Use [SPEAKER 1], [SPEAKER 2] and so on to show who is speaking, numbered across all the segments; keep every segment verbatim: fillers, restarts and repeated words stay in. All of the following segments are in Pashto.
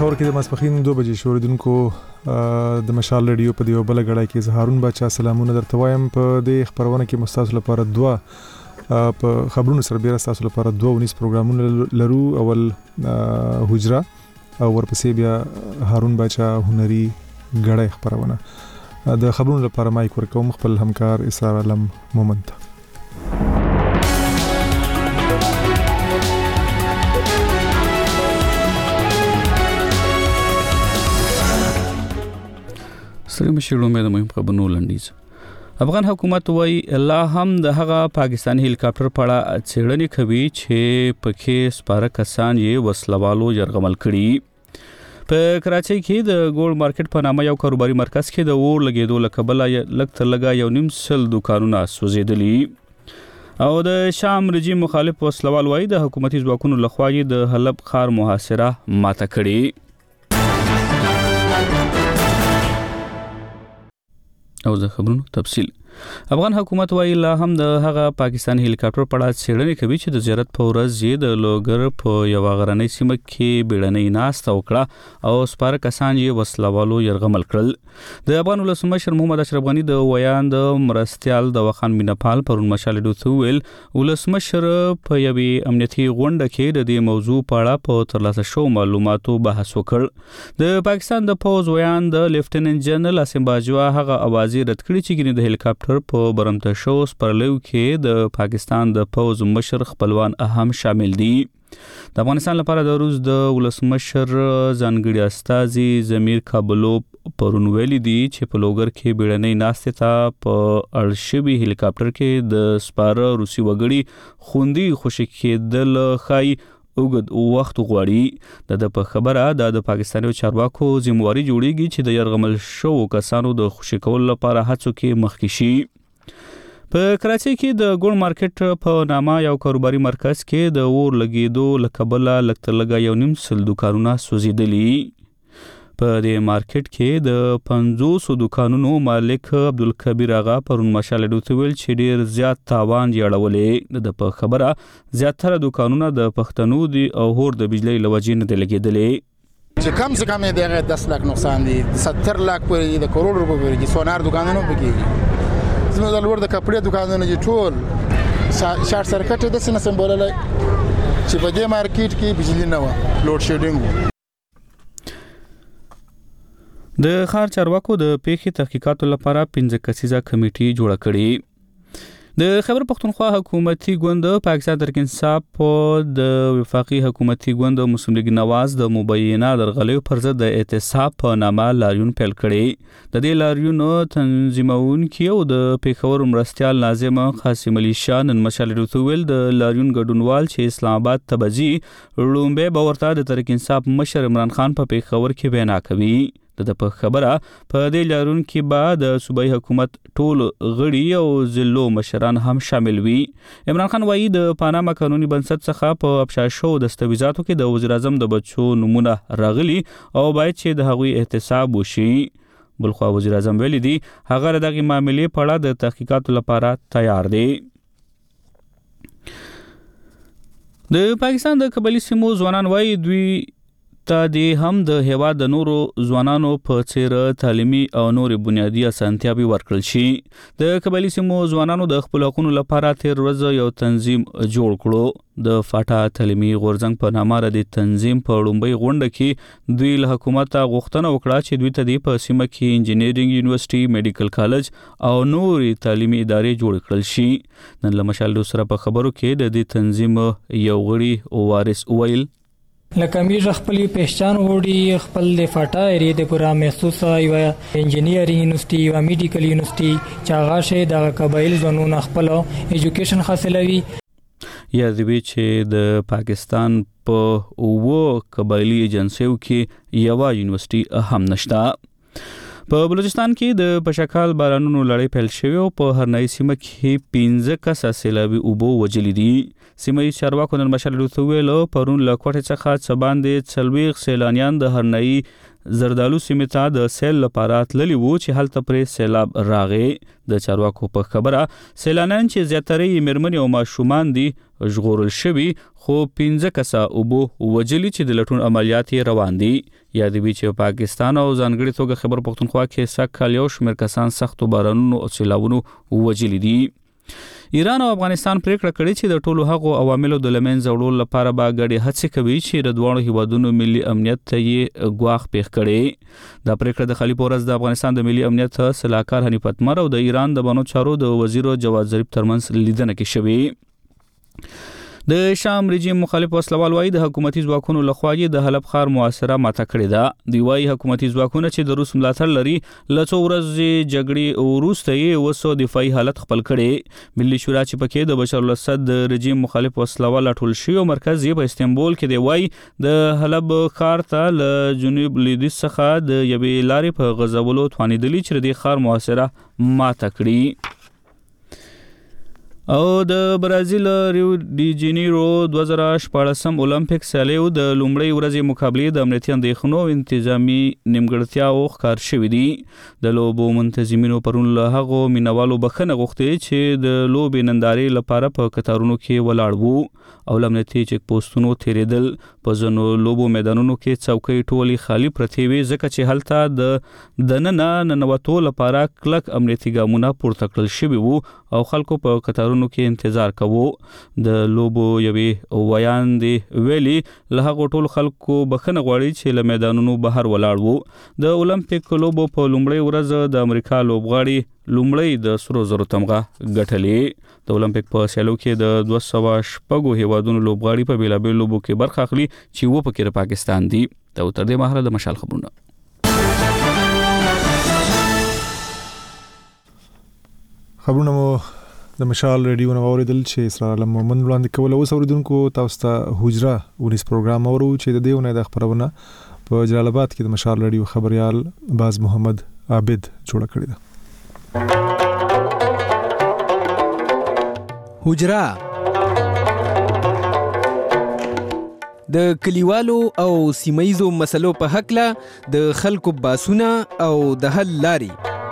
[SPEAKER 1] پېښور کې د ماسپښین دوه بجې شوریدونکو د مشال رادیو په دیو بل غړای کې زهارون بچا سلامونه درته وایم. په دې خبرونه کې مستاسو لپاره دوه په خبرونو سره بیا تاسو لپاره دوه ونیس پروګرامونه لرو. اول حجره او ورپسې بیا هارون بچا هنري غړای خبرونه. د خبرونو لپاره مایک ورکوم خپل همکار اسرار علم مومنت.
[SPEAKER 2] سره مشرو مې د مهم خبرونو لنډیز. افغان حکومت وايي لا هم د هغه پاکستاني هلیکاپټر په اړه څېړنې کوي چې پکې سپاره کسان یې وسلوالو يرغمل کړي. په کراچۍ کې د ګولډ مارکیټ په نامه یو کاروباري مرکز کې د اور لګیدو لکبله لګ تر لګا یو نیم سل دکانونه سوځېدلي. او د شام رژیم مخالف وسلوال وايي د حکومتي ځواکونو لخوا یې د حلب ښار محاصره ماته کړې. او د خبرونو تفصیل. افغان حکومت وايي لا هم د هغه پاکستاني هلیکاپټر په اړه څېړنې کوي چې د زیارت په ورځ یې د لوګر په یو غرنۍ سیمه کې بیړنۍ ناسته وکړه او سپاره کسان یې وسلوالو يرغمل کړل. د افغان ولسمشر محمد اشرف غنی د ویان د مرستيال د وخان مینپال پرون مشال ډو ویل ولسمشر په یوې امنیتي غونډه کې د دې موضوع په اړه په ترلاسه شو معلوماتو بحث وکړ. د پاکستان د پوز ویان د لیفټیننټ جنرال اسیم باجوا هغه اوازې رد کړې چې ګنې د هلیکاپټر په برمته شو سپرلیو کې د پاکستان د پوز مشر خپلوان اهم شامل دي. د افغانستان لپاره د روس د ولسمشر ځانګړي استازي ضمیر کابلو پرون ویلي دي چې په لوګر کې بیړنۍ ناستې ته په اړشوي هلیکاپټر کې د سپاره روسي وګړي خوندي خوشي کېدل خای اوګد وخت غواړي. د په خبره د پاکستاني چارواکو ذمہواری جوړیږي چې د يرغمل شو کسانو د خوشي کول لپاره هڅو کې مخکې شي. په کراچۍ کې د ګولډ مارکیټ په نامه یو کاروباري مرکز کې د اور لګیدو لکبله لکتر لګا یو نیم سل دکانونه سوځېدلي. په دې مارکیټ کې د پنځوس دکانونو مالک عبدالکبیر آغا پرون مشال ډو ویل چې ډیر زیات تاوان یړولې. د په خبره زیاتره دکانونه د پښتنو دي او هور د بجلی لوجې نه لګېدلې.
[SPEAKER 3] چې کم څه کم دی دس لک نقصان دي ستر لک پورې د کروڑ روپے پورې چې سونار دکانونه پکې زموږ د لوړ د کپړې دکانونه چې ټول شارټ سرکټ د سینه سمبولای چې په دې مارکیټ کې بجلی نه و لوډ شیډینګ. د ښار چارواکو د پیښې تحقیقاتو لپاره پنځه کسیزه کمیټې جوړه کړې. د خیبر پختونخوا حکومتي ګوند پاکستان تحریک انصاف د وفاقي حکومتي ګوند مسلم لیگ نواز د مبینه درغلیو پر ضد د اعتصاب په نامه لاریون پیل کړي. د دې لاریون تنظیمونکي او د پېښور مرستيال ناظم قاسم علي شاه نن مشال ډو ویل د لاریون ګډونوال چې اسلام آباد ته بځي لومبه باورته د تحریک انصاف مشر عمران خان په پېښور کې بیان کوي. د په خبره په دې لاریون کې بعد د صوبایي حکومت ټول غړي او ضلعو مشران هم شامل وي. عمران خان وايي د پاناما قانوني بنسټ څخه په افشا شو دستاویزاتو کې د وزیر اعظم د بچو نمونه راغلي او باید چې د هغوی احتساب وشي. بلخوا وزیر اعظم ویلي دي هغه دغه معاملې په اړه د تحقیقاتو لپاره تیار دي. د پاکستان د قبایلی سیمو ځوانان وايي دوی ته د هم د هیواد د نورو ځوانانو په څیر تعلیمي او نورې بنیادی اسانتیاوې ورکړل شي. د قبایلی سیمو ځوانانو د خپل حقوقو لپاره تیر ورځ یو تنظیم جوړ کړو. د فاټا تعلیمي غورځنګ په نامه د تنظیم په لومړۍ غونډه کې دوی له حکومت غوښتنه وکړه چې دوی ته د په سیمه کې انجینرینګ یونیورسيټي میډیکل کالج او نورې تعلیمي ادارې جوړ کړل شي. نن له مشال ډو سره په خبرو کې د دې تنظیم یو غړي وارث ویل
[SPEAKER 4] لکه میږه خپل پہچان وړي خپل د فاټا ایریا د پورا محسوسه یو انجینیرینګ یونیورسيټي او میډیکل یونیورسيټي چې هغه شی د قبایل ځوانونو خپل ایجوکیشن حاصلوي.
[SPEAKER 2] یا دوی چې د پاکستان په اوو قبایلی ایجنسیو کې یو یونیورسيټي هم نشته. په بلوچستان کې د پشکال بارانونو لړۍ پیل شوې او په هرنۍ سیمه کې پنځه کسه سیلابي اوبو وجلي دي. سیمه یې چارواکو نن مشال ډو ویل پرون له کوټې څخه څه باندې څلوېښت سیلانیان د هرنۍ زردالو سیمې ته د سیل لپاره تللی وو چې هلته پرې سیلاب راغی. د چارواکو په خبره سیلانیان چې زیاتره یې مېرمنې او ماشومان دي ژغورل شوي، خو پنځه کسه اوبو وجلي چې د لټون عملیات یې روان دي. یادوي چې پاکستان او ځانګړې توګه خیبر پختونخوا کې سږ کال یو شمېر کسان سختو بارانونو او سیلابونو وجلي دي. ایران او افغانستان پریکړه کړې چې د ټولو هغو عواملو د لمنځه وړلو لپاره به ګډې هڅې کوي چې د دواړو هیوادونو ملي امنیت ته یې ګواښ پیښ کړي. دا پریکړه د خلیفه ورځ د افغانستان د ملي امنیت سلاکار حنیف اتمر او د ایران د بانو چارو د وزیر جواد ظریف ترمنځ لیدنه کې شوې. د شام رژیم مخالف وسلوال وايي د حکومتي ځواکونو لخوا یې د حلب ښار محاصره ماته کړې ده. دوی وايي حکومتي ځواکونه چې د روس ملاتړ لري له څو ورځې جګړې وروسته یې وسو دفاعي حالت خپل کړي. ملي شورا چې پکې د بشار الاسد د رژیم مخالف وسلوال ټول شوی او مرکز یې په استانبول کې دی، وايي د حلب ښار ته له جنوب لویدیځ څخه د یوې لارې په غځولو توانېدلي چې د ښار محاصره ماته کړي. او د برازیل ریو ډی جنیرو دوه زره شپاړسم اولمپیک سیالیو د لومړۍ ورځې مقابلې د امنیتي اندېښنو او انتظامي نیمګړتیاو ښکار شوي دي. د لوبو منتظمینو پرون له هغو مینوالو بخښنه غوښتې چې د لوبې نندارې لپاره په کتارونو کې ولاړ وو او له امنیتي چیک پوسټونو تېرېدل. په ځینو لوبو میدانونو کې څوکۍ ټولې خالي پرتې وې ځکه چې هلته د دننه ننوتو لپاره کلک امنیتي ګامونه پورته کړل شوي وو او خلکو په کتارونو کې انتظار کوو. د لوبو یوې ویاندې ویلي له هغو ټولو خلکو بخښنه غواړي چې له میدانونو بهر ولاړ وو. د اولمپیک لوبو په لومړۍ ورځ د امریکا لوبغاړي لومړی د سرو زرو تمغه ګټلې. د اولمپیک په سیالو کې د دوه سوه شپږو هیوادونو لوبغاړي په بیلابیلو لوبو کې برخه اخلي چې و پکې د پاکستان دي. د تر دې مهاله د مشال خبرونه.
[SPEAKER 1] خبرونه مو د مشال ریډیو نو اوریدل چې اسرار علم مومن وړاندې کول. اوس اوریدونکو تاسو ته حجره ونیس پروګرام اورو چې د دې ونه د خبرونه په جلال آباد کې د مشال ریډیو خبريال باز محمد عابد جوړ کړی دی.
[SPEAKER 5] حجره د کلیوالو او سیمایزو مسلو په حق له د خلکو باسونه او د حل لاري.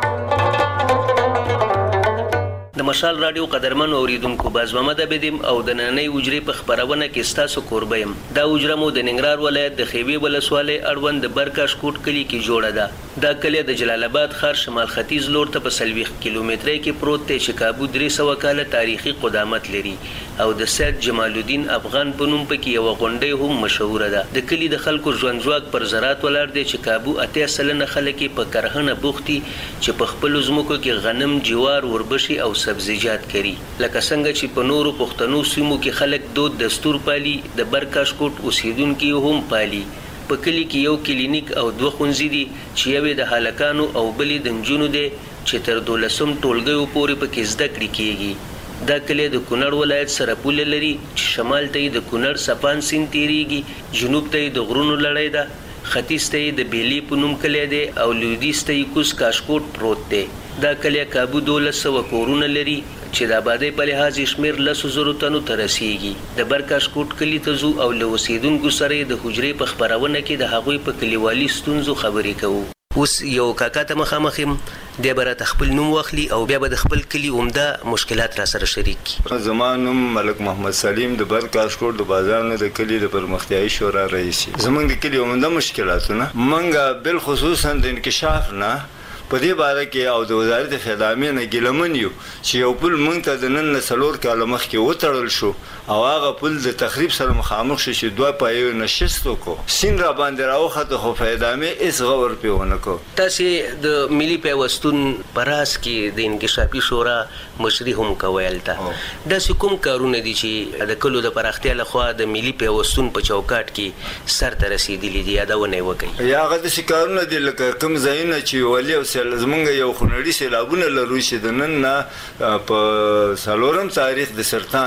[SPEAKER 6] د مشال رادیو قدرمن اوریدونکو باز محمد عابدیم او د نننۍ حجرې په خبرونه کې ستاسو کوربه یم. دا حجره مو د ننګرهار ولایت د خیبې ولسوالۍ اړوند د برکاش کوټ کلي کې جوړه ده. دا کلی د جلال آباد ښار شمال ختیځ لور ته په څلوېښت کیلومترۍ کې پروت دی چې کابو درې سوه کاله تاریخي قدامت لري او د سید جمال الدین افغان په نوم پکې یوه غونډۍ هم مشهوره ده. د کلي د خلکو ژوند ځواک پر زراعت ولاړ دی چې کابو اتیا سلنه خلک یې په کرهنه بوخت دي چې په خپلو ځمکو کې غنم، جوار، وربشې او سبزیجات کري. لکه څنګه چې په نورو پښتنو سیمو کې خلک دود دستور پالي، د برکاش کوټ اوسیدونکي هم پالي. په کلي کې یو کلینیک او دوه ښوونځي دي چې یوې د هلکانو او بلې د نجونو دی چې تر دولسم ټولګیو پورې پکې زده کړې کیږي. دا کلی د کونړ ولایت سره پوله لري چې شمال ته یې د کونړ سپان سیند تیریږي، جنوب ته یې د غرونو لړۍ ده، ختیځ ته یې د بیلی په نوم کلی دی او لویدیځ ته یې کوز کاشکوټ پروت دی. دا کلی کابو دولس سوه کورونه لري چې د آبادۍ په لحاظ شمېر لسو زرو تنو ته رسیږي. د برکاش کوټ کلي ته ځو او له اوسېدونکو سره یې د حجرې په خپرونه کې د هغوی په کلیوالي ستونزو خبرې کوو. اوس یو کاکا ته مخامخ یم، دی به راته خپل نوم واخلي او بیا به د خپل کلي عمده مشکلات را سره شریک کړي.
[SPEAKER 7] زما نوم ملک محمد سلیم د برکاش کوټ د بازار نه د کلي د پرمختیایي شورا رئیس. زمونږ د کلي عمده مشکلاتونه موږ بالخصوصا د انکشاف نه په دې باره کې او د وزارت خدمات نه ګیلمن یو چې یو پل مونږ ته د نن نه څلور کاله مخکې وتړل شو او هغه پل د تخریب سره مخامخ شو چې دوه پایو نشست وکړو. سیند را باندې راوخته خو په ادامه هېڅ غور پرې ونه کړو.
[SPEAKER 6] تاسې د ملي پیوستون په راز کې د انکشافي شورا مشري هم کوئ. هلته داسې کوم کارونه دي چې د کلو د پراختیا لخوا د ملي پیوستون په چوکاټ کې سر ته رسېدلي دي، یادونه یې وکړئ.
[SPEAKER 7] یا هغه داسې کارونه دي لکه کوم ځایونه چې ولي او زمونږ یو خونړي سیلابونه لرو چې د نن نه په څلورم تاریخ د سرطان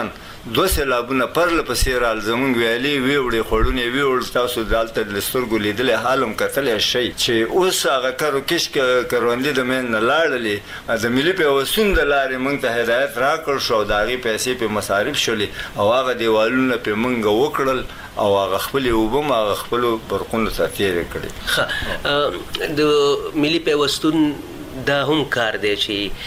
[SPEAKER 7] دوه سیلابونه پرله پسې رال زمونږ ویالې ویوړې خوړونې ویوړ تاسو دلته د سترګو لیدلی حال هم کتلی شئ چې اوس هغه کرو کشک کروندې د منځ نه لاړلې د ملي پیوستون د لارې موږ ته هدایت راکړ شو او د هغې پیسې پې مصارف شولې او هغه دیوالونه پې موږ وکړل او هغه خپلې اوبه هم هغه خپلو برقونو ته تېرې کړې.
[SPEAKER 6] د ملي پیوستون دا هم کار دی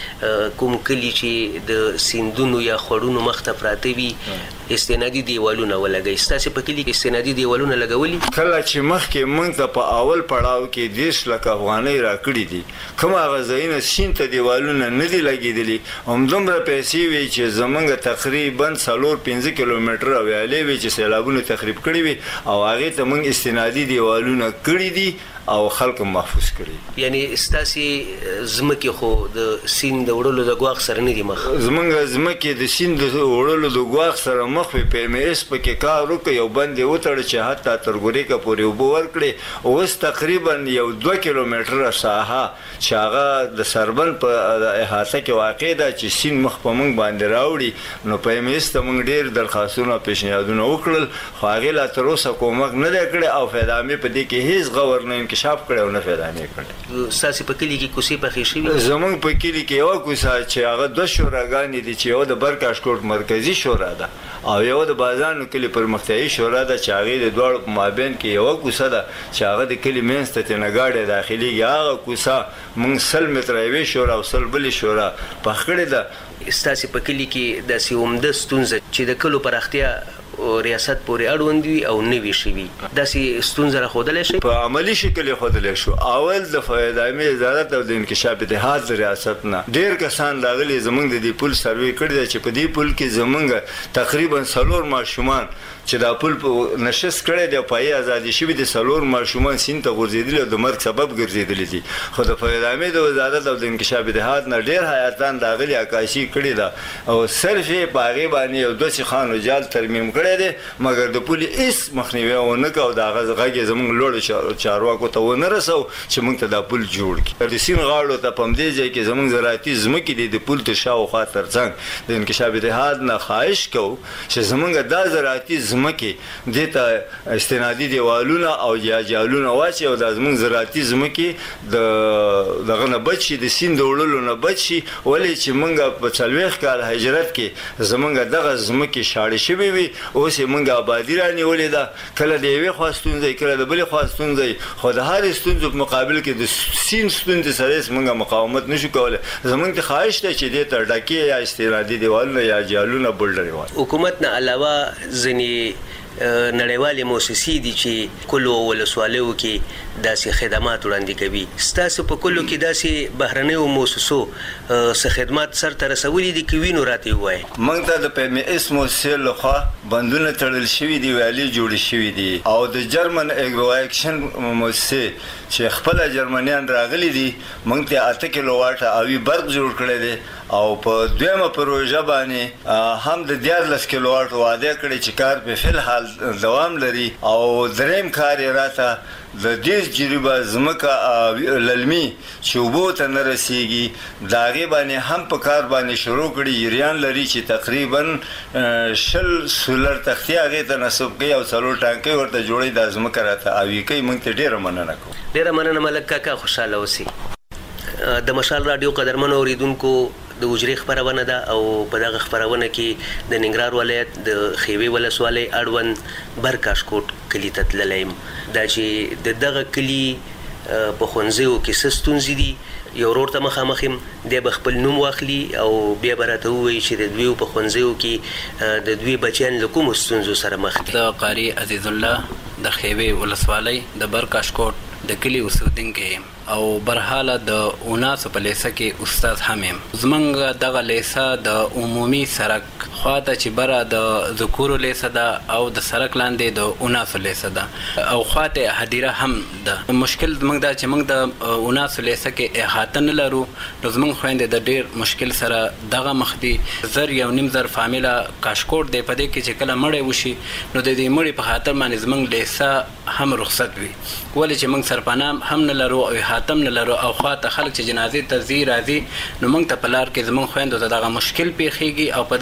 [SPEAKER 6] چې کوم کلی چې د سیندونو یا خوړونو مخ ته پراته وي استنادي دیوالونه ولګوي. ستاسې په کلي کې استنادي دیوالونه لګولي؟
[SPEAKER 7] کله چې مخکې موږ ته په اول پړاو کې دېرش لکه افغانۍ راکړي دي کوم هغه ځایونه سیند ته دیوالونه نه دي لګېدلي همدومره پیسې وي چې زموږ تقریبا څلور پنځه کیلومتره ویالې وي چې سیلابونه تخریب کړي وي او هغې ته موږ استنادي دیوالونه کړي دي او خلک محفوظ کړي.
[SPEAKER 6] یعنی ستاسې ځمکې خو د سیند د وړلو د ګواښ سره نه دي مخ؟
[SPEAKER 7] زموږ ځمکې د سیند د وړلو د ګواښ سره مخ وي. پی ایم ایس پکې کار وکړي یو بند یې وتړه چې حتی تر ګوریکه پورې اوبه ورکړي. اوس تقریبا یو دوه کیلومتره ساحه چې هغه د سربند په احاطه کې واقع ده چې سیند مخ په موږ باندې راوړي نو پی ایم ایس ته موږ ډېر درخواستونه او پیشنهادونه وکړل خو هغې لا تر اوسه کومک نه دی کړی او فایدامې په دې کې هېڅ غور نه انکشاف کړی او نه فایدامې کړی.
[SPEAKER 6] ستاسې په کلي کې کوڅې پخې شوي؟
[SPEAKER 7] زموږ په کلي کې یوه کوڅه چې هغه دوه شوراګانې دي چې یوه د برکاشکوټ مرکزي شورا ده او یوه د بازانو کلي پرمختیایي شورا ده چې هغې د دواړو په مابین کې یوه کوڅه ده چې هغه د کلي منځ ته ترېنه ګاډی داخلېږي. هغه کوڅه موږ سل متره یوې شورا او سل بلې شورا پخ کړې ده.
[SPEAKER 6] ستاسې په کلي کې داسې عمده ستونزه چې د کلو پراختیا ریاست پورې اړوند وي او نه وي شوي داسې ستونزه راښودلی شي؟
[SPEAKER 7] په عملي شکل یې ښودلی شو. اول د فایدامې وزارت او د انکشاف اتحاد د ریاست نه ډېر کسان راغلي زموږ د دې پل سروې کړې ده چې په دې پل کې زموږ تقریبا څلور ماشومان چې دا پل په نشست کړی دی او پایې ازادي شوي دي څلور ماشومان سیند ته غورځېدلي او د مرګ سبب ګرځېدلي دي. خو د فایدامې د وزارت او د انکشاف اتحاد نه ډېر حیاتان راغلي عکاسي کړې ده او صرف یې په هغې باندې یو دوه سیخانو جال ترمیم کړی دی مګر د پولې هېڅ مخنیوی ونه کړه او د هغه غږ یې زموږ لوړو چارواکو ته ونه رسو چې موږ ته دا پل جوړ کړي. د سیند غاړو ته په همدې ځای کې زموږ زراعتي ځمکې دي د پل تر شاوخوا تر څنګ د انکشاف اتحاد نه خواهش کوو چې زموږ دا زراعتي ځمکې دې ته استنادي دیوالونه او یا جالونه واچي او دا زموږ زراعتي ځمکې د دغه نه بچ شي د سیند د وړلو نه بچ شي ولې چې موږ په څلوېښت کال هجرت کې زموږ دغه ځمکې شاړې شوې وي اوس یې موږ آبادي رانیولې ده کله د یوې خوا ستونزه کله د بلې خوا ستونزه خو د هرې ستونزو په مقابل کې د سیند ستونزې سره هېڅ موږ مقاومت نشو کولی. زموږ ته خواهش ده چې دې ته ډکې یا استنادي دیوالونه یا جالونه بولډرې وایي.
[SPEAKER 6] حکومت نه علاوه ځینې نړیوالې موسسې دي چې کلو ولسوالیو کې داسې خدمات وړاندې کوي. ستاسو په کلو کې داسې بهرنیو موسسو څه خدمات سرته رسولي دي که وینو راته ووایي؟
[SPEAKER 7] موږ ته د پی ایم ایس موسسې لخوا بندونه تړل شوي دي ویالې جوړې شوي دي او د جرمن اګرو اکشن موسسې چې خپله جرمنیان راغلي دي موږ ته اته کیلو واټه اوي برق جوړ کړی دی او په دویمه پروژه باندې هم د دیارلس کیلو واټ وعده کړې چې کار په فل حال دوام لري او دریم کار یې راته د دې جریبه ځمکه للمي چې اوبو ته نه رسیږي د هغې باندې هم په کار باندې شروع کړي جریان لري چې تقریبا شل سولر تختې هغې ته نصب کوي او څلور ټانکۍ ورته جوړوي دا ځمکه راته اوي کوي. موږ ته ډېره مننه کوو.
[SPEAKER 6] ډېره مننه ملک کاکا خوشحاله اوسئ. د مشال راډیو قدرمنو اوریدونکو د اجرې خپرونه ده او په دغه خپرونه کې د ننګرهار ولایت د خیوې ولسوالۍ اړوند برکاشکوټ کلي ته تللی یم. دا چې د دغه کلي په ښوونځیو کې څه ستونزې دي یو ورور ته مخامخ یم دی به خپل نوم واخلي او بیا به راته ووایي چې د دوی په ښوونځیو کې د دوی بچیان له کومو ستونزو سره مخ دي.
[SPEAKER 8] د قاري عزیز الله د خیوې ولسوالۍ د برکاشکوټ د کلي اوسېدونکی یم او برحاله د اوناسو په لیسه کې استاد هم یم. زمونږ دغه لیسه د عمومي سرک خواته چې بره د ذکورو لیسه ده او د سرک لاندې د اوناسو لیسه ده او خواته هدیره هم ده. مشکل زمونږ دا چې موږ د اوناسو لیسه کې احاطه نه لرو نو زمونږ خویندې د ډېر مشکل سره دغه مخ دي. زر یو نیم زر فامیله کاشکوټ دی په دې کې چې کله مړی وشي نو د دې مړي په خاطر باندې زمونږ لیسه هم رخصت وي ولې چې موږ سرپناه هم نه لرو او احاطه نه لرو او خواته خلک چې جنازې ته ځي راځي نو موږ ته په لار کې زمونږ خویندو ته دغه مشکل پیښیږي او په دغه مشکل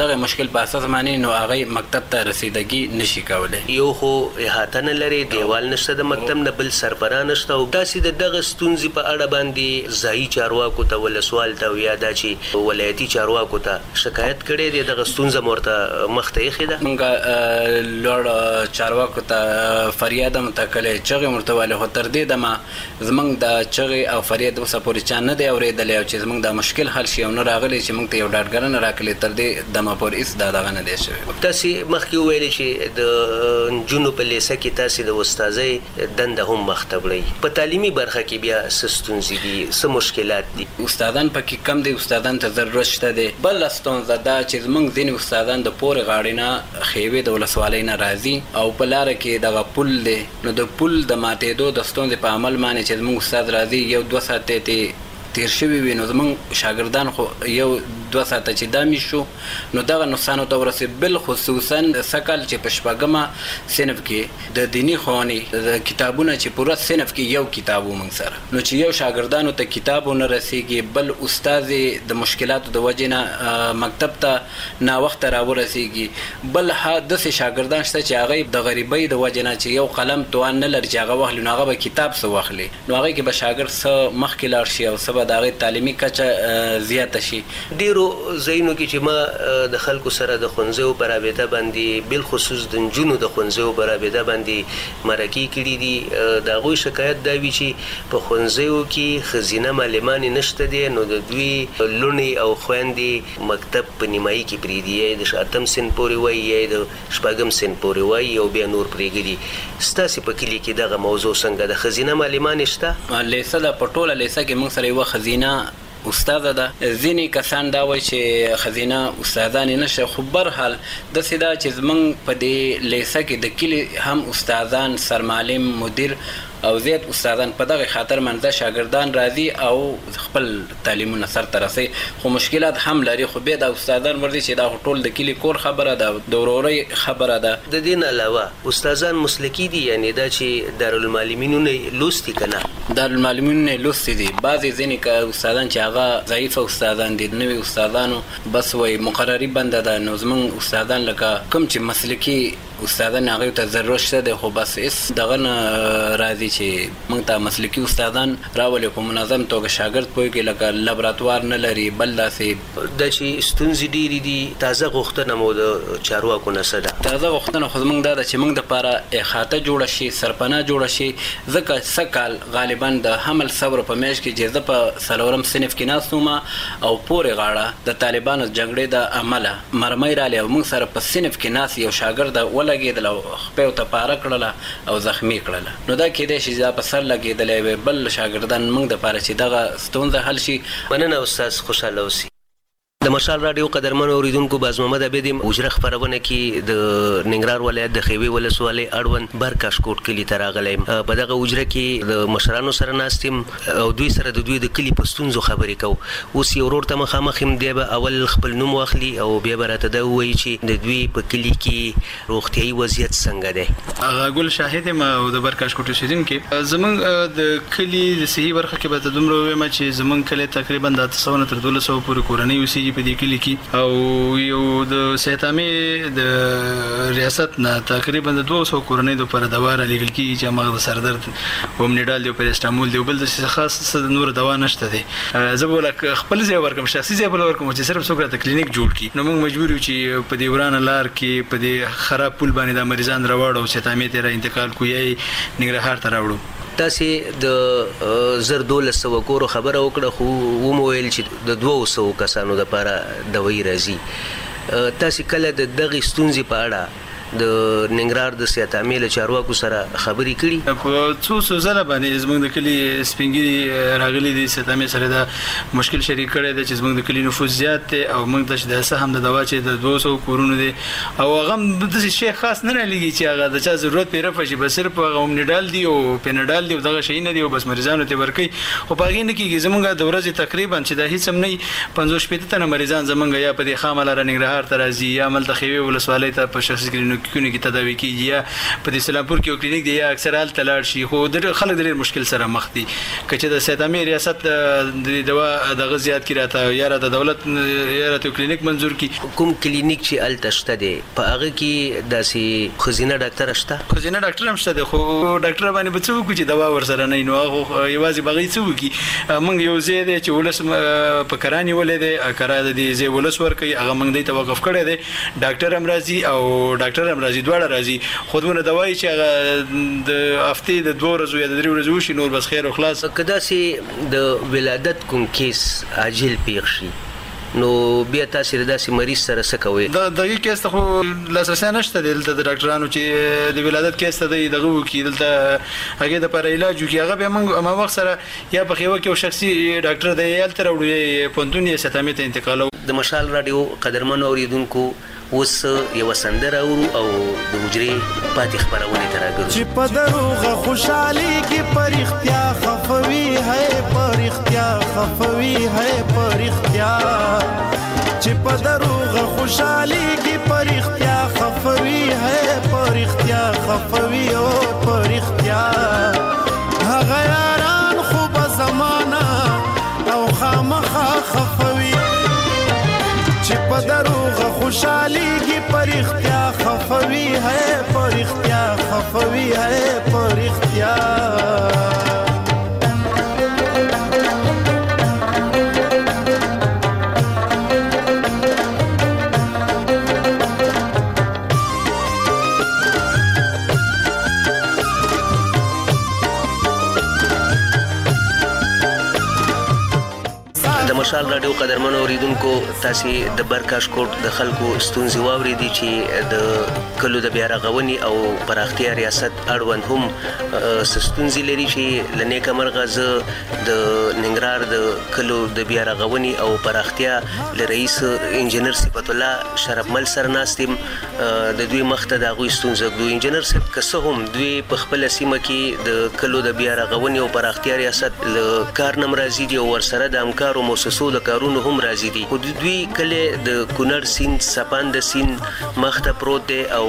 [SPEAKER 8] تمویل په اساس باندې نو هغه مکتب ته رسیدګي نشي کولای.
[SPEAKER 6] یو خو احاطه نه لري، دیوال نشته د مکتب نه، بل سرپرا نشته، او تاسو د دغه ستونزې په اړه باندې ځایي چارواکو ته ولسوال ته یا دا چې ولایتي چارواکو ته شکایت کړې دي، دغه ستونزه مرته مخ ته یې خېده؟
[SPEAKER 8] موږ لوړ چارواکو ته فریاد هم تکلې چغې مرتواله خو تر دې دمه زمونږ د چغې او فریاد اوسه پورې چا نه دی اورېدلی او چې زمونږ دا مشکل حل شي او نه راغلی چې موږ ته یو ډاډګرنه راکړې تر دې دمه پورې هېڅ دا دغه نه دی شوی.
[SPEAKER 6] تاسې مخکې وویلې چې د نجونو په لیسه کې تاسې د استاذۍ دنده هم مخ ته وړئ. په تعلیمي برخه کې بیا څه ستونزې دي، څه مشکلات دي؟
[SPEAKER 8] استادان پکې کم دي، استادان ته ضرورت شته دی. بله ستونزه دا چې زمونږ ځینې استادان د پورې غاړې نه خیوې د ولسوالۍ نه راځي او په لاره کې دغه پل دی، نو د پل د ماتېدو د ستونزې په عمل باندې چې زمونږ استاد راځي یو دوه ساعتې ته تیر شوي وي، نو زمونږ شاګردان خو یو دوه ساعته چې دا می شو نو دغه نقصانو ته ورسېد. بالخصوصا سکل چې په شپږمه صنف کې د دیني ښوونې د کتابونه چې پوره صنف کې یو کتاب و موږ سره، نو چې یو شاګردانو ته کتاب ونه رسېږي، بل استاد د مشکلاتو د وجې نه مکتب ته ناوخته راورسېږي، بل داسې شاګردان شته چې هغه د غریبۍ د وجې نه چې یو قلم توان نه لري چې هغه واخلي، نو هغه به کتاب څه واخلي، نو هغې کې به شاګرد څه مخکې لاړ شي او څه به د هغې تعلیمي کچه زیاته شي.
[SPEAKER 6] ډېرو ځایونو کې چې ما د خلکو سره د ښوونځیو په رابطه باندې بالخصوص د نجونو د ښوونځیو په رابطه باندې مرکې کړي دي، د هغوی شکایت دا وي چې په ښوونځیو کې ښځینه معلمانې نشته دي، نو د دوی لوڼې او خویندې مکتب په نیمایي کې پرېږدي، یا یې د اتم صنف پورې وایي یا یې د شپږم صنف پورې وایي او بیا نور پرېږدي. ستاسې په کلي کې دغه موضوع څنګه ده؟ ښځینه معلمانې شته؟
[SPEAKER 8] لیسه ده، په ټوله لیسه کې موږ سره یوه ښځینه استاده ده. ځینې کسان دا وایي چې ښځینه استادانې نشته، خو برحال داسې ده چې زموږ په دې لیسه کې د کلي هم استادان، سرمعلم، مدیر او زیات استادان په دغه خاطر منځه شاګردان راځي او خپل تعلیمونه سرته رسوي، خو مشکلات هم لري. خو بیا د استادان ورځي چې دا ټول د کلي کور خبره ده، د ورورۍ خبره ده.
[SPEAKER 6] د دې نه علاوه استادان مسلکي دي، یعنی دا چې دارالمعلمینونه لوستي که نه؟
[SPEAKER 8] دارالمعلمینونه لوستي دي، بعضې ځینې استادان چې هغه ضعیفه استادان دي، نوي استادانو بس وایي مقرري بنده ده، نو زموږ استادان لکه کوم چې مسلکي استادان هغوی ته ضرورت شته دی، خو بس هېڅ دغه نه راځي چې موږ ته مسلکي استادان راولي په منظم توګه شاګرد پوه کړي، لکه لابراتوار نه لري، بل داسې
[SPEAKER 6] دا چې ستونزې ډېرې دي. تازه غوښتنه مو د چارواکو نه څه ده؟
[SPEAKER 8] تازه غوښتنه خو زموږ دا ده چې موږ دپاره احاطه جوړه شي، سرپناه جوړه شي، ځکه څه کال غالبا د حمل صبر په میاشت کې چې زه په څلورم صنف کې ناست وم او پورې غاړه د طالبانو جګړې د امله مرمۍ رالی او موږ سره په صنف کې ناست یو شاګرد ولګېدله او خپې ورته پاره کړله او زخمي کړله، نو دا کېدای شي چې دا په سر لګېدلی وي، بل شاګردان موږ دپاره چې دغه ستونزه حل شي.
[SPEAKER 6] مننه استاد، خوشحاله اوسئ. د مشال رادیو قدرمنو اوریدونکو، باز محمد عبید اجره خپرونه کې د ننګرهار ولایت د خیوې ولسوالۍ اړوند برکاشکوټ کلي ته راغلی یم. په دغه اجره کې د مشرانو سره ناست یم او دوی سره د دوی د کلي په ستونزو خبرې کوو. اوس یو ورور ته مخامخ یم، دی به اول خپل نوم واخلي او بیا به راته دا ووایي چې د دوی په کلي کې روغتیایي وضعیت څنګه دی.
[SPEAKER 9] ګل شاهد یم او د برکاشکوټ اوسېدونکی. زموږ د کلي د صحي برخه کې به ته دومره ووایم چې زموږ کلی تقریبا د اته سوه نه تر دولس سوه پورې کورنۍ اوسېږي په دې کلي کې، او یو د صحت عامې د ریاست نه تقریبا د دوه سوه کورنۍ دپاره دوا رالیږل کېږي چې هماغه د سردرد اومنیډال دی او پرسټامول دی، او بل داسې خاص څه نور دوا نشته دی. زه به ولکه خپل ځای ورکړم، شخصي ځای به ورکړم چې صرف څوک راته کلینیک جوړ کړي، نو موږ مجبور یو چې په دې ورانه لار کې په دې خراب پل باندې دا مریضان راوړو او صحت عامې ته را انتقال کړو یا یې ننګرهار ته راوړو.
[SPEAKER 6] تاسې د زر دولس سوه کورو خبره وکړه، خو ومو ویل چې د دوو سوو کسانو دپاره دوایي راځي. تاسې کله د دغې ستونزې په اړه د ننګرهار د صحت عامې له چارواکو سره خبرې کړي؟
[SPEAKER 9] په څو څو ځله باندې زموږ د کلي سپین ږیري راغلي دي، صحت عامې سره دا مشکل شریک کړی دی چې زموږ د کلي نفوس زیات دی او موږ ته چې د څه هم د دوا چې د دوه سوو کورونو دی او هغه هم داسې شی خاص نه رالیږي چې هغه د چا ضرورت پرې رفع شي، بس صرف هغه اومنیډال دی او پیناډال دی او دغه شیونه دي او بس مریضانو ته ورکوي، خو په هغې نه کېږي. زموږ د ورځې تقریبا چې دا هېڅ هم نه پنځوس شپېته تنه مریضان زموږ یا په دې خامه لاره ننګرهار ته راځي یا هملته خیوې ولسوالۍ ته په شخصي کلینیکونو کلینیکونو کې تداوي کیږي یا په دې سلامپور کې یو کلینیک دی یا اکثر حال تلاړ شي خو د خلک د مشکل سره مخ دي کچې د سید امیر ریاست د دوا د غزيات کې راته یا د دولت یا راته کلینیک منزور کی
[SPEAKER 6] کوم کلینیک چې ال تشته دی په هغه کې داسې خزینه ډاکټر شته
[SPEAKER 9] خزینه ډاکټر هم شته خو ډاکټر باندې به څه وکړي چې دوا ورسره نه نو هغه یوازې بغي څه وکړي موږ یو ځای دی چې ولس په کرانی ولې دی کرا د دې ځای ولس ورکي هغه موږ دی توقف کړی دی ډاکټر هم راځي او ډاکټر هم راځي دواړه راځي خودونه دوايي چې هغه د هفته د دوه ورځې یا د درې ورځې وشي نور بس خیر او خلاص
[SPEAKER 6] کدا سي د ولادت کوم کیس عاجل پیښ شي نو بیا تاسو د داسې مریض سره څه کوئ
[SPEAKER 9] د دغه کیس ته خو لاسرسي نشته دلته د ډاکټرانو چې د ولادت کیس ته دغه وکي دلته هغه د پر علاج وکي هغه به موږ ما وخت سره یا په خیوه کې شخصي ډاکټر د یال تر وړي پونتون یې ستامه ته انتقالو
[SPEAKER 6] د مشال رادیو قدرمن اوریدونکو اوس یو سندره اورو او د حجرې پاتې خبرونه تراګرو
[SPEAKER 10] چې په دروغه خوشحالي کې پر اختیا خفوي ہے پر اختیا خفوي ہے پر اختیا چې په دروغه خوشحالي کې پر اختیا خفوي ہے پر اختیا خفوي او پر اختیا هغه یاران خوب زمانہ او خامخا خفوي چې په دروغه خوشحالی کی پر اختیار خفوی ہے پر اختیار خفوی ہے پر اختیار
[SPEAKER 6] مشال رادیو قدرمن اوریدونکو تاسو د برکاشکوټ د خلکو ستونزې واوریدي چې د کلو د بیا رغونی او پراختیا ریاست اړوند هم ستونزې لري چې لنیک مرغز د ننګرهار د کلو د بیا رغونی او پراختیا ل رئیس انجنیر صفت الله شرفمل سرناستم د دوی مخته د غوي ستونزې دوی انجنیر صف کسه هم دوی په خپل سیمه کې د کلو د بیا رغونی او پراختیا ریاست ل کار نمرازي دي او ورسره د همکارو مؤسسو د کارونو هم راځي دي خو دوی کله د کونړ سیند سپاند سیند مخته پروت دی او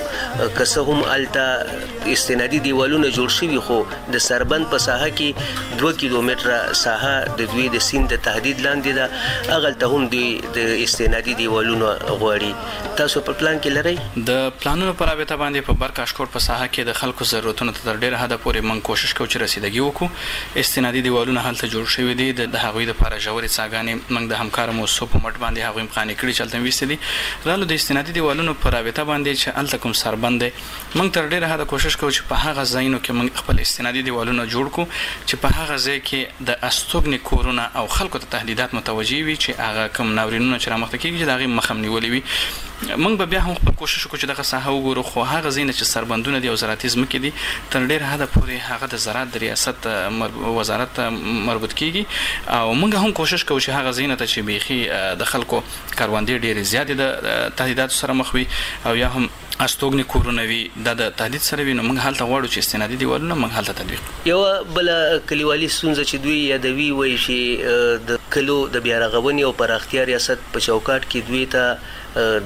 [SPEAKER 6] کسه هم التا استنادي دیوالونه جوړ شوي خو د سربند په ساحه کې دوه کیلومتره ساحه د دوی د سیند د تهدید لاندې ده اغل ته هم دوی د استنادي دیوالونه غواړي تاسو په پلان کې لرئ
[SPEAKER 3] د پلانونو پر رابطه باندې په برکاشکوټ په ساحه کې د خلکو ضرورتونو ته تر ډیره حد پورې من کوشش کوو چې رسیدګي وکړو استنادي دیوالونه هلته جوړ شوي دي د هغوی د لپاره ژورې څاګانې موږ د همکار موسسو په مټ باندې هغوی امکان کړي چې هلته ویستې دي رالو د استنادي دیوالونو په رابطه باندې چې هلته کوم سربند دی موږ تر ډیره حد کوشش کوو چې په هغه ځایونو کې موږ خپل استنادي دیوالونه جوړ کړو چې په هغه ځای کې د استوګنې کورونه او خلکو ته تهدیدات متوجه وي چې هغه کوم ناورینونه چې رامخته کېږي چې د هغې مخه نیولې وي موږ به بیا هم خپل کوشش وکړو چې دغه ساحه وګورو خو هغه ځایونه چې سربندونه دي او زراعتي ځمکې دي تر ډېره حده پورې هغه د زراعت د ریاست وزارت ته مربوط کېږي او موږ هم کوشش کوو چې هغه ځایونه ته چې بیخي د خلکو کروندې ډېرې زیاتې د تهدیداتو سره مخ وي او یا هم استوګنې کورونه وي دا د تهدید سره وي نو موږ هلته غواړو چې استنادي دیوالونه موږ هلته تطبیق
[SPEAKER 6] یو بله کلیوالي ستونزه چې دوی یادوي وایي چې د کلو د بیا رغونې او پراختیا ریاست په چوکاټ کې دوی ته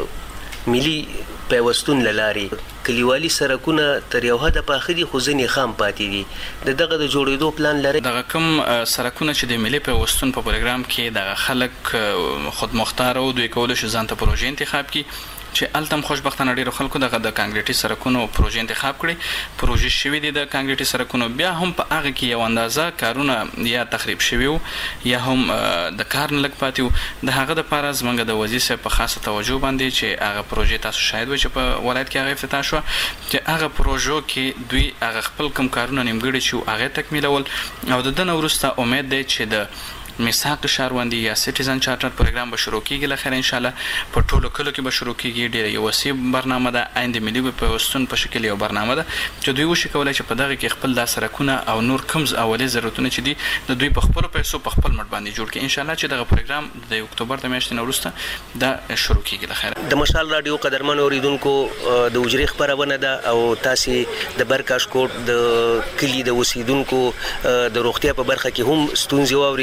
[SPEAKER 6] د ملي پیوستون لارې کلیوالي سرکونه تر یو حده پاخه دي خو ځینې خام پاتې دي د دغه د جوړېدو پلان لري
[SPEAKER 3] دغه کوم سرکونه چې د ملي پیوستون په پروګرام کې دغه خلک خود مختار او دوی کولای شي ځان ته پروژې انتخاب کړي چې التم خوشبختانه ډیرو خلکو دغه د کانکریټي سرکونو پروژې انتخاب کړي پروژې شوي دي د کانکریټي سرکونو بیا هم په هغه کې یو اندازه کارونه یا تخریب شوي یا هم د کار نه لږ پاتې وو د هغه دپاره زموږ د وزیر صاحب په خاصه توجه باندې چې هغه پروژې تاسو شاید وي چې په ولایت کې هغه افتتاح شوه چې هغه پروژو کې دوی هغه خپل کوم کارونه نیمګړي چې هغه تکمیلول او د ده نه وروسته امید دی چې د میثاق شهروندي یا سټیزن چارټر پروګرام به شروع کیږي لخر ان شاء الله په ټولو کلو کې به شروع کیږي ډیره یو وسیع برنامه ده آینده ملي پیوستون په شکل یو برنامه ده چې دوی وشي کولای چې په دغه کې خپل د سرکونه او نور کمز اولي ضرورتونه چې دي د دوی په خپل پیسو په خپل مټ باندې جوړ کړي ان شاء الله چې دغه پروګرام د اکتوبر د میاشتې نه وروسته دا شروع کیږي لخر
[SPEAKER 6] د مشال رادیو قدرمن اوریدونکو د وجري خبرونه ده او تاسو د برکاشکوټ د کلی د وسیدونکو د روغتیا په برخه کې هم ستونزې واوریدي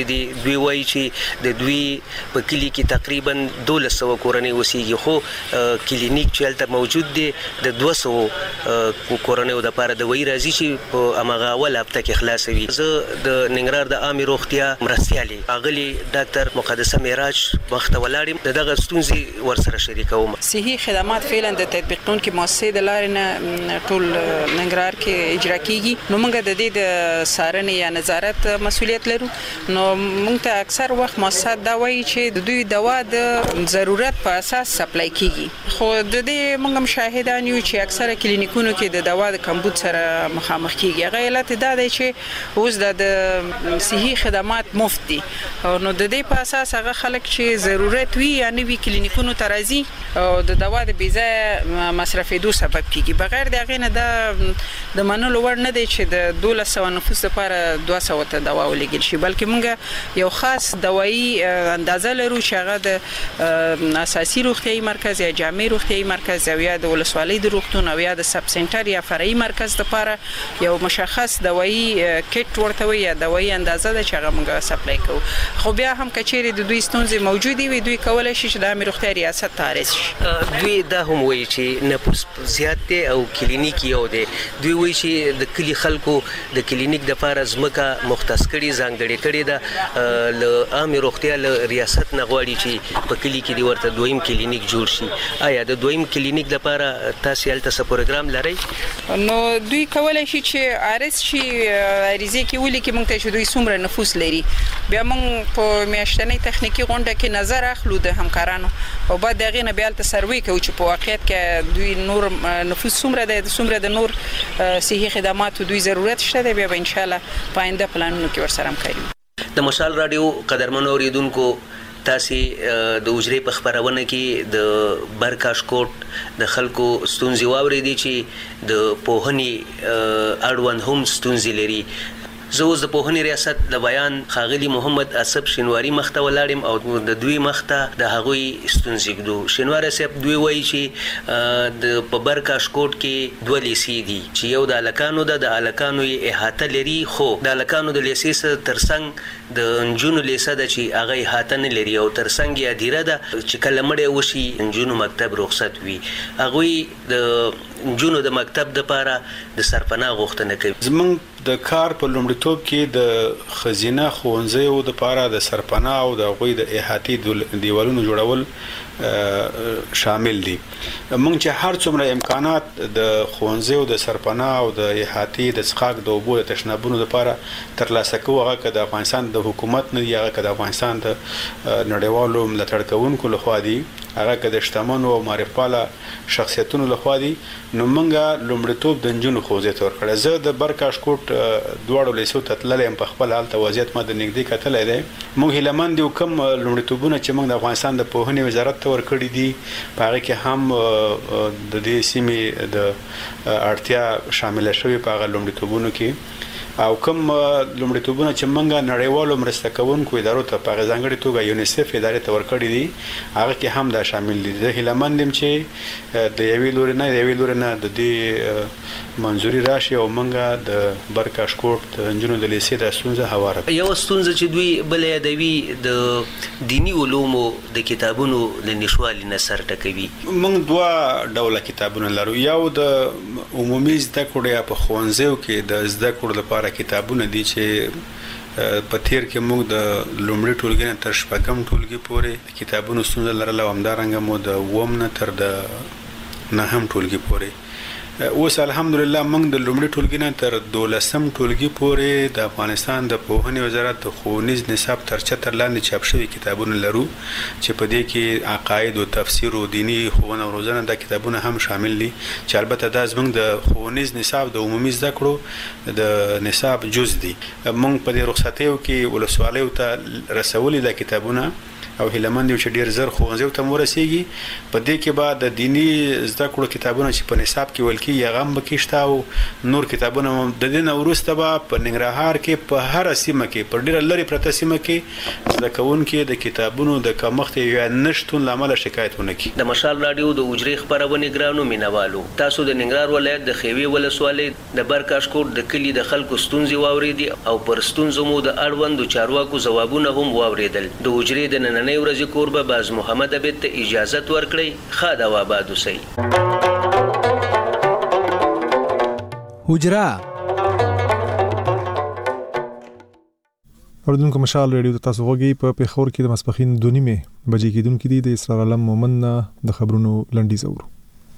[SPEAKER 6] دوی وایي چې د دوی په کلی کې تقریبا دولس سوه کورنۍ اوسېږي خو کلینیک چې هلته موجود دی د دوه سوو کورنیو دپاره دوايي راځي چې په هماغه اول هفته کې خلاصوي. زه د ننګرهار د عامې روغتیا مرستیالې اغلي ډاکټر مقدسه معراج مخ ته ولاړ یم، د دغه ستونزې ورسره شریکوم.
[SPEAKER 11] صحي خدمات فعلا د تطبیق کوونکې مؤسسې د لارې نه ټول ننګرهار کې اجرا کیږي، نو موږ د دې د څارنې یا نظارت مسؤلیت لرو. نو موږ ته اکثر وخت مؤسسات دا وایي چې د دوی دوا د ضرورت په اساس سپلای کیږي، خو د دې موږ مشاهدان یو چې اکثره کلینیکونو کې د دوا د کمبود سره مخامخ کیږي. هغه علت دا دی چې اوس د صحي خدمات مفت دي، نو د دې په اساس هغه خلک چې ضرورت وي یا نه وي کلینیکونو ته راځي او د دوا د بې ځایه مصرفېدو سبب کیږي. بغیر د هغې نه دا د منلو وړ نه دی چې د دولس سوه نفوس لپاره دوه سوه ته دوا ولېږل شي، بلکې موږ یو خاص دوایي اندازه لرو چې هغه د اساسي روغتیایي مرکز یا جامع روغتیایي مرکز او یا د ولسوالۍ د روغتون او یا د سب سنټر یا فرعي مرکز لپاره یو مشخص دوایي کټ ورته وي یا دوایي اندازه ده چې هغه موږ سپلای کوو. خو بیا هم که چیرې د دوی ستونزې موجودې وي دوی کولی شي چې د عامې روغتیا ریاست ته عرض شي.
[SPEAKER 6] دوی دا هم وایي چې نفوس زیات دی او کلینیک یو دی. دوی وایي چې د کلي خلکو د کلینیک دپاره ځمکه مختص کړي ځانګړې کړې ده، له عامې روغتیا له ریاست نه غواړي چې په کلي کې دې ورته دویم کلینیک جوړ شي. آیا د دویم کلینیک دپاره تاسې هلته څه پروګرام لرئ؟
[SPEAKER 11] نو دوی کولی شي چې عرض شي عریضې کې ولیکي موږ ته چې دوی څومره نفوس لري، بیا موږ په میاشتنۍ تخنیکي غونډه کې نظر اخلو د همکارانو او بعد د هغې نه بیا هلته سروې کوو چې په واقعیت کې دوی نور نفوس څومره دی، څومره د نور صحي خدماتو دوی ضرورت شته دی، بیا به انشاءالله په آینده پلانونو کې ورسره همکاري.
[SPEAKER 6] د مشال راډیو قدرمنو اوریدونکو، تاسې د اجرې په خپرونه کې د برکاشکوټ د خلکو ستونزې واورېدې چې د پوهنې اړوند هم ستونزې لري. زه اوس د پوهنې ریاست د بیان ښاغلي محمد اسب شینواري مخ ته ولاړ یم او د دوی مخ ته د هغوی ستونزې ږدو. شینواری صاحب دوی وایي چې د په برکاشکوټ کې دوه لیسې دي چې یو د هلکانو ده، د هلکانو یې احاطه لري، خو د هلکانو د لیسې سره ترڅنګ د نجونو لیسه ده چې هغه احاطه نه لري او ترڅنګ یې هدیره ده چې کله مړی وشي نجونو مکتب رخصت وي. هغوی د نجونو د مکتب دپاره د سرپناه غوښتنه کوي.
[SPEAKER 12] زمونږ د کار په لومړیتوب کې د ښځینه ښوونځیو دپاره د سرپناه او د هغوی د احاطې دیوالونو جوړول شامل دي. موږ چې هر څومره امکانات د ښوونځیو د سرپناه او د احاطې د څښاک د اوبو د تشنابونو لپاره ترلاسه کوو، هغه که د افغانستان د حکومت نه دي، هغه که د افغانستان د نړیوالو ملاتړ کوونکو لخوا دي، هغه که د شتمنو او معرفپاله شخصیتونو لخوا دي، نو موږ لومړیتوب د نجونو ښوونځي ته ورکړی. زه د برکاشکوټ دواړو لیسو ته تللی یم، په خپل هلته وضعیت ما د نږدې کتلی دی. موږ هیلهمند یو کوم لومړیتوبونه چې موږ د افغانستان د پوهنې وزارت ته ورکړي دي په هغې کې هم د دې سیمې د اړتیا شامله شوې په هغه لومړیتوبونو کې، او کوم لومړیتوبونه چې موږ نړیوالو مرسته کوونکو ادارو ته په هغه ځانګړې توګه یونیسف ادارې ته ورکړي دي هغه کې هم دا شامل دي. زه هیلهمند یم چې د یوې لورې نه د یوې لورې نه د دې منظوري راشي او موږ د برکاشکوټ د نجونو د لیسې دا ستونزه هواره کړو.
[SPEAKER 6] یوه ستونزه چې دوی بله یادوي د دیني علومو د کتابونو د نشوالي نه سر ټکوي.
[SPEAKER 12] موږ دوه ډوله کتابونه لرو، یو د عمومي زده کړو یا په ښوونځیو کې د زده کړو لپاره کتابونه دي چې په تیر کې موږ د لومړي ټولګي نه تر شپږم ټولګي پورې کتابونو ستونزه لرله او همدارنګه مو د اووم نه تر د نهم ټولګي پورې. اوس الحمدلله موږ د لومړي ټولګي نه تر دولسم ټولګي پورې د افغانستان د پوهنې وزارت د ښوونیز نصاب تر چتر لاندې چاپ شوي کتابونه لرو چې په دې کې عقاید او تفسیر او دینی ښوونه او روزنه دا کتابونه هم شامل دي چې البته دا زموږ د ښوونیز نصاب د عمومي زده کړو د نصاب جز دي. موږ په دې رخصتیو کې ولسوالیو ته رسولي دا کتابونه او هلمند یو چې ډیر زر خوځو ته ورسیږي په دې کې بعد د دینی زده کړو کتابونه چې په نصاب کې ولکې یا غم بکیشتا او نور کتابونه د دین ورسته به په ننګرهار کې په هر سیمه کې په ډیر لری پرته سیمه کې زده کوونکې د کتابونو د کمښت یا نشټون لامل شکایت ونکي.
[SPEAKER 6] د مشال رادیو د اجري خبرونه ګرانو مینوالو تاسو د ننګرهار ولایت د خیوي ولسوالۍ د برکاشکوټ د کلی د خلکو ستونزې واوریدي او پر ستونزو مو د اړوندو چارواکو ځوابونه هم واوریدل. د اجري د نننۍ ورځې کوربه باز محمد عبید ته اجازه ورکړي. خاده و آباد اوسئ.
[SPEAKER 5] حجره
[SPEAKER 1] اوردونکو مشال ریډیو ته تاسو غوږی په پیښور کې د مسپخین دوه نیمه بجې کېدونکې دي. د اسرار علم مومن د خبرونو لنډیز اورو.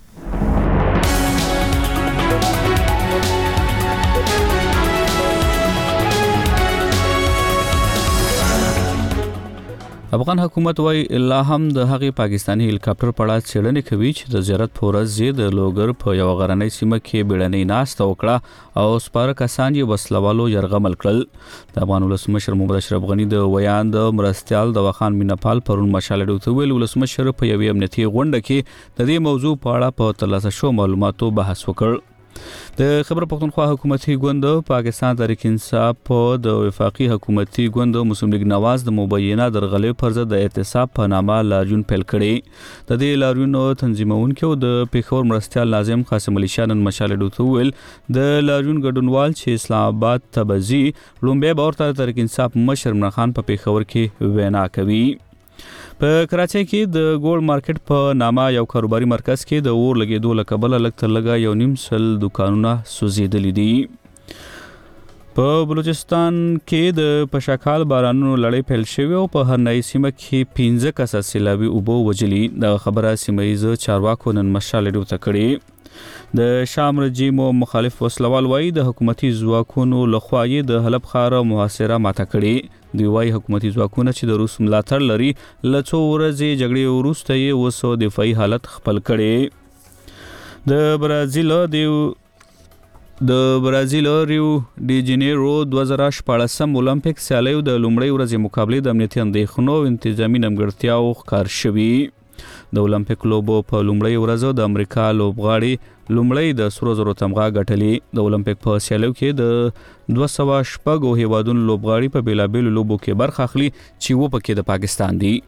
[SPEAKER 2] افغان حکومت وايي لا هم د هغې پاکستاني هلیکاپټر په اړه څېړنې کوي چې د زیارت په ورځ د لوګر په یو غرنۍ سیمه کې بیړنۍ ناسته وکړه او سپاره کسان یې وسلوالو یرغمل کړل. د افغان ولسمشر محمد اشرف غني د ویان د مرستيال د وخان مینپال پرون مشال ډوته ویل ولسمشر په یوې امنیتي غونډه کې د دې موضوع په اړه په ترلاسه شو معلوماتو بحث وکړ. د خبر پښتونخوا حکومتي ګوند پاکستان تحریک انصاف د وفاقي حکومتي ګوند مسلم لیگ نواز د مبینه درغلې پر ضد د احتساب په نامه لاریون پیل کړي. د دې لاریون تنظیمونکو د پیښور مرستيال لازم قاسم علي شاه نن مشال ډوته ویل د لاریون ګډونوال چې اسلام آباد تبزي لومبه باور تحریک انصاف مشر عمران خان په پیښور کې وینا کوي. په کراچۍ کې د ګولډ مارکیټ په نامه یو کاروباري مرکز کې د اور لګېدو له کبله لږ تر لږه یو نیم سل دکانونه سوځېدلي دي. په بلوچستان کې د پشاکال بارانونو لړۍ پیل شوې او په هرنۍ سیمه کې پنځه کسه سیلابي اوبه وجلي. د خبره سیمه ییز چارواکو نن مشال ډوته کړې. د شام رژیم مخالف وسلوال وایي د حکومتي ځواکونو لخوا یې د حلب ښار محاصره ماته کړې. دوی وایي حکومتي ځواکونه چې د روس ملاتړ لري له څو ورځې جګړې وروسته یې اوس دفاعي حالت خپل کړی. د برازیل د د برازیل ریو ډی جنیرو دوه زره شپاړسم اولمپیک سیالیو د لومړۍ ورځې مقابلې د امنیتي اندېښنو او انتظامي نیمګړتیاو ښکار شوي. د اولمپیک لوبو په لومړۍ ورځ د امریکا لوبغاړي لومړی د سرو زرو تمغه ګټلې. د اولمپیک په سیالیو کې د دوه سوه شپږو هیوادونو لوبغاړي په بیلابیلو لوبو کې برخه اخلي چې و پکې د پاکستان دي.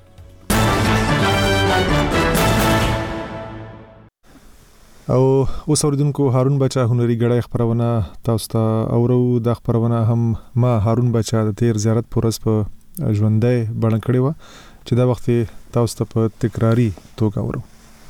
[SPEAKER 1] او اوس اوریدونکو هارون بچا هنري غړای خبرونه تاسو ته اورو. د خبرونه هم ما هارون بچا د تیر زیارت پورس په ژوندۍ بڼه کړې و چې دا وخت تاسو ته په تکراری توګه اورو.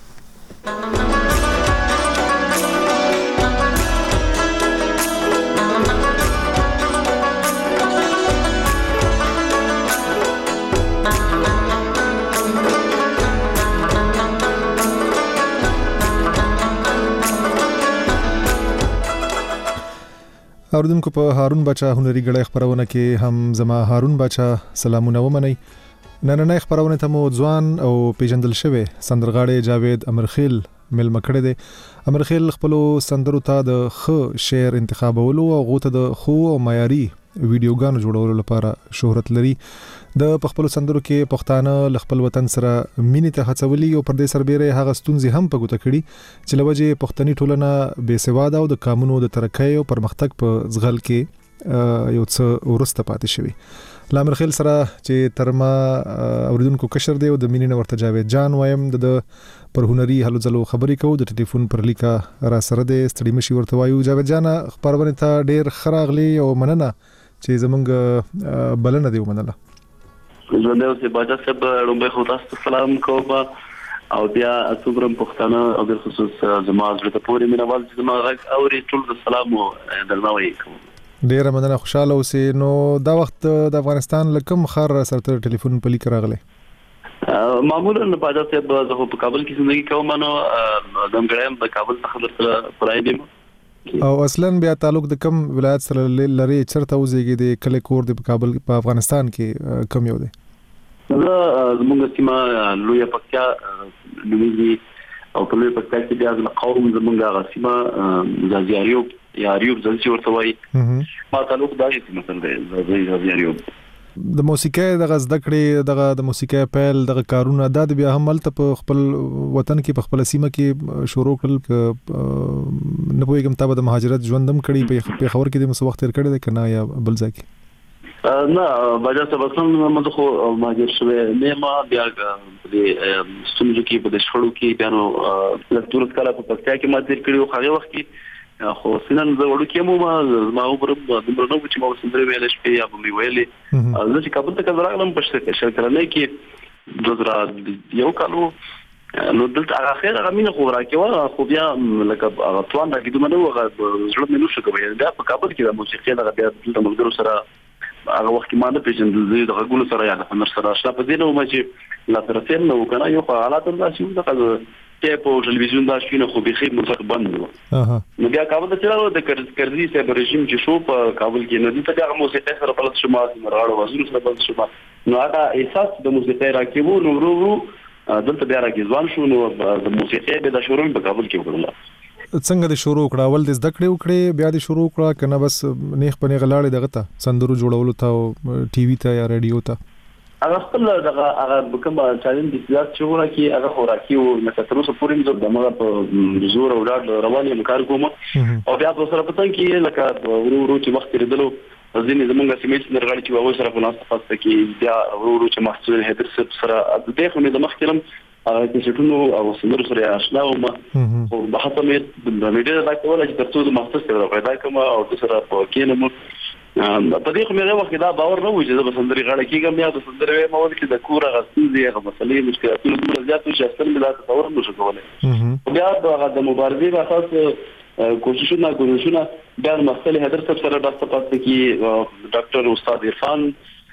[SPEAKER 1] اوردونکو په هارون بچا هنري غړای خبرونه کې هم زما هارون بچا سلامونه ومني. نننۍ خبرونه ته مو ځوان او پیژندل شوی سندرغاړی جاوید امرخیل ملمه کړی دی. امرخیل خپل سندرو ته د ښه شعر انتخابولو او غوته د خو او معیاري ویډیوګانو جوړولو لپاره شهرت لري. د خپل سندرو کې پښتانه خپل وطن سره مینې ته هڅولي او پر دې سربېره هغه ستونزې هم په ګوته کړي چې لوجه پښتني ټولنه بې سواده او د قانونو د ترقۍ او پرمختګ په ځغل کې یو څه ورسته پاتې شوی. لامرخیل سره چې ترما اوریدونکو کشر دی او د مینې ورته جاوید جان وایم د پر هنري هلو ځلو خبرې کوو. د ټلیفون پر لیکه را سره دی ستړي مشي ورته وایو. جاوید جان خبرونه ته ډیر خراغلی او مننه چې زمونږ بلنه دی ومنله.
[SPEAKER 13] زه نو سه باجا سب لومبه خو تاسو سلام کوم او بیا څومره پښتانه او د خصوص زما زړه ته پوری مینوال چې زما غږ اوري ټول د سلام او درناوی کوم.
[SPEAKER 1] ډیره مننه خوشاله اوسې. نو دا وخت د افغانستان لکم خر سره ټلیفون په لیک راغلی.
[SPEAKER 13] معمولا باجا سب زه په کابل کې زندگی کوم نو دم ګړم په کابل څخه سره پرای دی
[SPEAKER 1] او اصلا بیا تعلق د کم ولایت سره لري چرته وزيږي د کله کور د کابل په افغانستان کې کم یو دی.
[SPEAKER 13] زه زموږ سیمه لوی پکتیا نومېږي او په لوی پکتیا کې بیا د قوم زموږ غسیمه زازیاریوب یا ریوب ځل چې ورته وایي ما تعلق دا هیڅ مثلا دی زازیاریوب.
[SPEAKER 1] د موسیقۍ د زده کړې دغه د موسیقۍ پیل دغه کارونه د بیا هم ملته په خپل وطن کې په خپل سیمه کې شروع کړل ک نه پوهیږم تاسو د مهاجرت ژوندم کړی په خبر کې د مسو وخت تیر کړی دی کنه یا بل ځای کې
[SPEAKER 13] نه باجا سبسن مده خو ماجر شوه نه ما بیا د ستونزو کې په شخړو کې بیا نو لکتور کله په پکتیا کې ما تیر کړیو هغه وخت کې خو سنن زه وړو کې مو ما ما پر د مرنو چې ما سندري ویل شپې یا په می ویلې زه چې کابل ته راغلم په شرکت نه کې دوزرا یو کالو نو دلته هغه خیر هغه مینه خو راکې و خو بیا لکه هغه توان راکې دومره هغه زړه مې نو شو کوي دا په کابل کې د موسیقي دغه بیا د ملګرو سره هغه وخت کې ما نه پیژندل زه د غوګونو سره یا د فنر سره شلا په دې نو ما چې لا ترسل نو کنه یو حالات هم راشي دغه ټیپ او ټلویزیون دا شینه خو به خیر مطلق بند و نو بیا کابل ته چلاو د کرزي سره رژیم چې شو په کابل کې نو د هغه موسیقي سره بلد شو ما مرغاړو وزن سره بلد شو نو هغه احساس د موسیقي راکې وو نو ورو ورو دلته بیا راکې ځوان شو نو د موسیقي به د شروع په کابل کې وکړل
[SPEAKER 1] څنګه د شروع کړه ول د زده کړې وکړې بیا د شروع کړه کنه بس نیخ پنه غلاړې دغه ته سندرو جوړولو ته ټي وي ته یا رادیو ته
[SPEAKER 13] هغه خپل دغه هغه کوم چالش د سیاست چې ورا کې هغه خوراکي او نکته تر اوسه پورې زه دماغ په زور او ډاډ رواني مکار کوم او بیا په سره پتن کې لکه ورو ورو چې وخت لريدلو ځینې زمونږ سیمې څخه راغلي چې وایي سره په ناس تاسو کې بیا ورو ورو چې محصول هدر سره د دې خو نه د مخکرم هغه چې شټونو او سندرو سره آشنا وم او په هغه مې د میډیا د کول چې ترڅو د محصول سره پیدا کوم او د سره په کې نه په دې خو مې وخت دا باور نه و چې د سندري غړ کېږم یا د سندري مو چې د کور غسیزي هغه مسلې مشکلاتونه ډېر زیات شي چې اصل مې دا تصور نشو کولای بیا هغه د مبارزې په اساس کوششونه کوششونه بیا مسلې هدر سره د تاسو کې ډاکټر استاد عرفان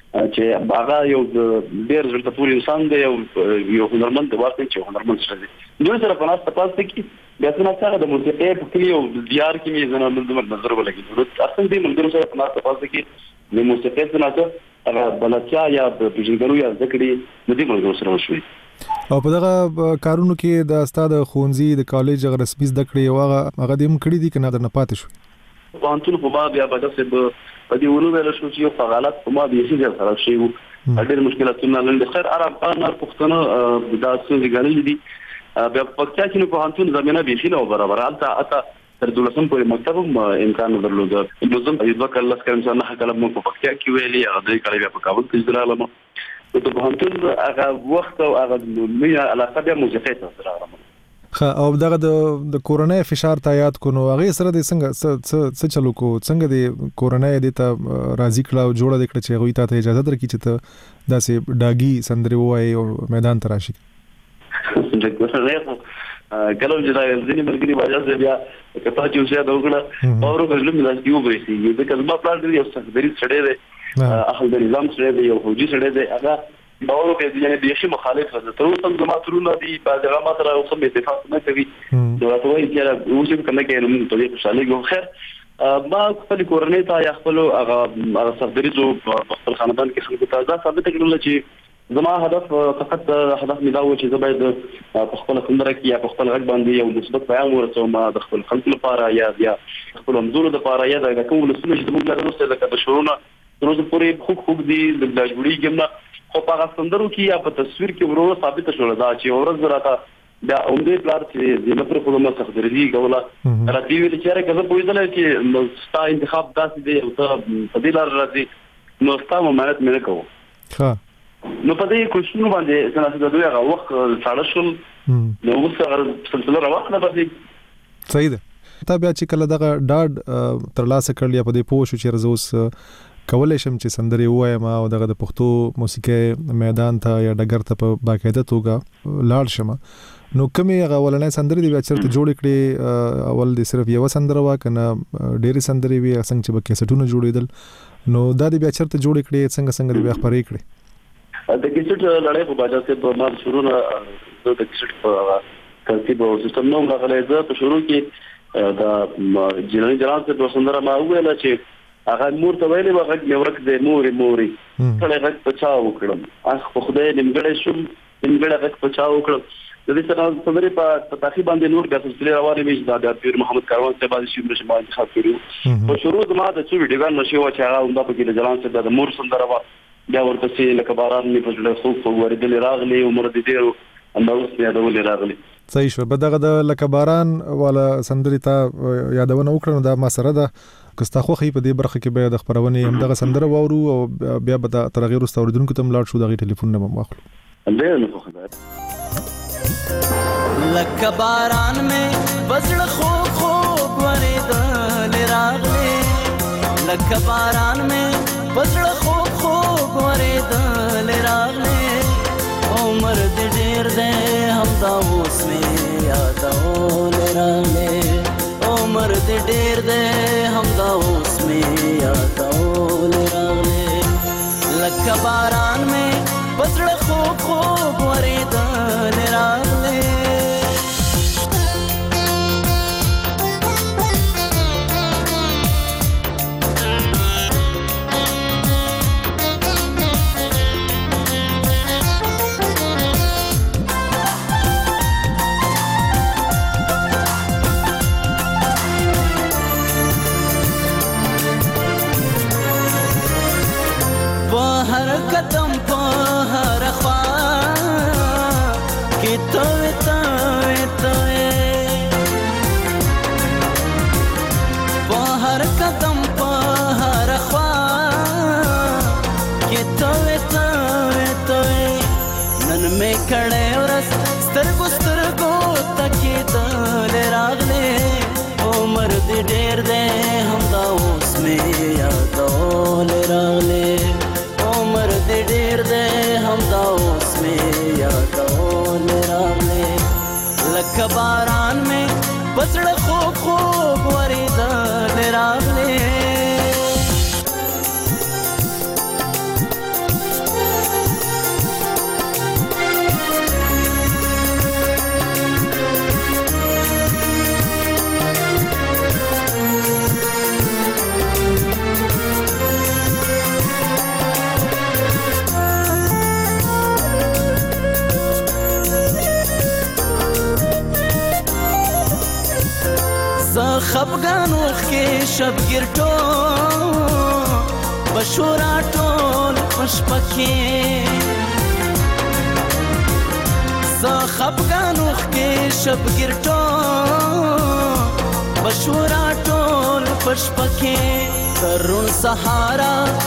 [SPEAKER 13] چې هغه یو ډېر زړه پورې انسان دی یو یو هنرمند دی واقعي چې هنرمند شته دی دوی سره په ناس تاسو کې بیا څنګه څنګه د موسیقي په کلی او دیار کې مې زنه منظم نظر ولګي ضرورت اصل دې منظر سره په ناس تاسو کې د موسیقي څنګه هغه بلچا یا د پیژنګرو یا ذکرې د دې منظر سره وشوي
[SPEAKER 1] او په دغه کارونو کې د استاد خونزي د کالج غ رسمي زده کړې او هغه د هم کړی دي کنه د نه پاتې شو
[SPEAKER 13] په انټول په باب یا په داسې په دې ورو ویل شو چې په حالات په ما به شي سره شي وو ډېر مشکلاتونه لنډ خیر عرب قانون پښتنه د تاسو غنل دي بیا په پکتیا کې په انټول زمينه به شي نو برابر حالت اته تر دولسم پورې مکتب امکان درلود نظم ایوب کله څنګه څنګه نه کلم په پکتیا کې ویلي هغه کله بیا په کابل کې درالم ته په انټول هغه وخت او هغه مې علاقه بیا موسیقي سره راغلم
[SPEAKER 1] خا او دغه د کورونای فشار ته یاد کو نو هغه سره د څنګه څه چلو کو څنګه د کورونای د ته راضی کړه او جوړه د کړه چې غوي ته اجازه درکې چې ته داسې ډاګي سندري وای او میدان ته راشي
[SPEAKER 13] د کورونای کله چې راځي ځینې مرګري وجه بیا کته چې اوسه دا وکړه او ورو کله مې ځي وبرسي د کلمه پلان دی یو څه درې سړې دی اهل د نظام سره دی یو فوجي سره دی هغه باور کې یعنی د شي مخالف ده تر اوسه د ماترونه دي بعد هغه ماتره اوسه به اتفاق نه کوي دا ټول یې را اوسه کنه کې نو په دې خوشاله ګو خیر ما خپل کورنۍ ته یا خپل هغه هغه سردریزو خپل خاندان کې خلکو ته دا ثابت کړل چې زما هدف فقط هدف مې دا و چې زه باید په خپل خندره کې یا په خپل غږ باندې یو مثبت پیغام ورسوم د خپل خلکو لپاره یا یا خپل همزولو لپاره یا د کوم لسونه چې موږ له اوسه د کډشورونه تر اوسه پورې خوب خوب دي د جوړی ګمنه خو په هغه سندرو کې یا په تصویر کې ورو ثابت شول دا چې ورځ راته دا اومدې پلار چې د متر په مخ څخه درځي کوله راځي ویل چې راځي کله پوهیدل چې ستا انتخاب داسې دی او ته په دې لار راځي نو ستا مهارت مې نه کوو ها نو په دې کوششونو باندې څنګه چې دوی هغه وخت ساړه شول نو اوس هغه سلسله روانه پاتې
[SPEAKER 1] صحیح ده تا بیا چې کله دغه ډاډ ترلاسه کړل یا په دې پوه شو چې رزوس کولای شم چې سندري وایم او دغه د پښتو موسیقي میدان ته یا ډګر ته په باقاعده توګه لاړ شم نو کومه هغه ولنې سندري دی چرته جوړ کړي اول د صرف یو سندره وا کنه ډېری سندري وي څنګه چې بکې سټونه جوړیدل نو دا دی بیا چرته جوړ کړي څنګه څنګه دی بیا خبرې کړي
[SPEAKER 13] د کیسټ لړۍ په باجا کې په ما شروع نه د کیسټ په ترتیب او سیستم نو غلې زه په شروع کې دا جنرال جنرال څه سندره ما ویل چې هغه مور ته ویلې وغه یو ورک دې موري موري کله غږ پچاو کړم اخ په خدای نیمګړې شوم نیمګړې غږ پچاو کړم د دې سره سندري په تاخي باندې نور د سلسله روانې وي د پیر محمد کاروان څخه باندې شي مرشه باندې انتخاب کړو په شروع ما د څو ویډیوګان نشو چې هغه هم په کې د جلان څخه د مور سندره وا بیا ورپسې لکه باران مې په زړه خوب خوب ورېدلې راغلی عمر دې ډېر همدا اوس مې یادولې راغلی.
[SPEAKER 1] صحیح شو. به دغه د لکه باران والا سندرې ته یادونه وکړه نو دا ما سره ده که ستا خوښي په دې برخه کې به د خپرونې همدغه سندره واورو او بیا به د تر هغې وروسته اورېدونکو ته هم لاړ شو د هغې ټلیفونونه به هم واخلو.
[SPEAKER 13] ډېر مې خوښه ده.
[SPEAKER 10] لکه باران مې په زړه خوږ خوږ ورېدلې راغلې لکه باران مې په زړه خوږ خوږ ورېدلې راغلې عمر دې ډېر دی همدا اوس مې یادولې راغلې عمر دې ډېر دی همدا اوس مې یادولې راغلې لکه باران مې په زړه خوږ خوږ ورېدلې راغلې. हर कदम पे हर ख्वा कि तोए तोए तोए हर कदम पे हर ख्वा कि तोए तोए तोए नन में खड़े औरस स्तरगो स्तरगो तकी दले रागले उमर दे ढेर दे हमदा उसमें यादोले रागले उमर दे ढेर दे हमदा उसमें यादोले रागले लख बारान में बसड़ खूब खूब वरीदले रागले. خفغان وخي شب ګرټو بشورا ټول خوشپکي ز خفغان وخي شب ګرټو بشورا ټول خوشپکي ترون سهارا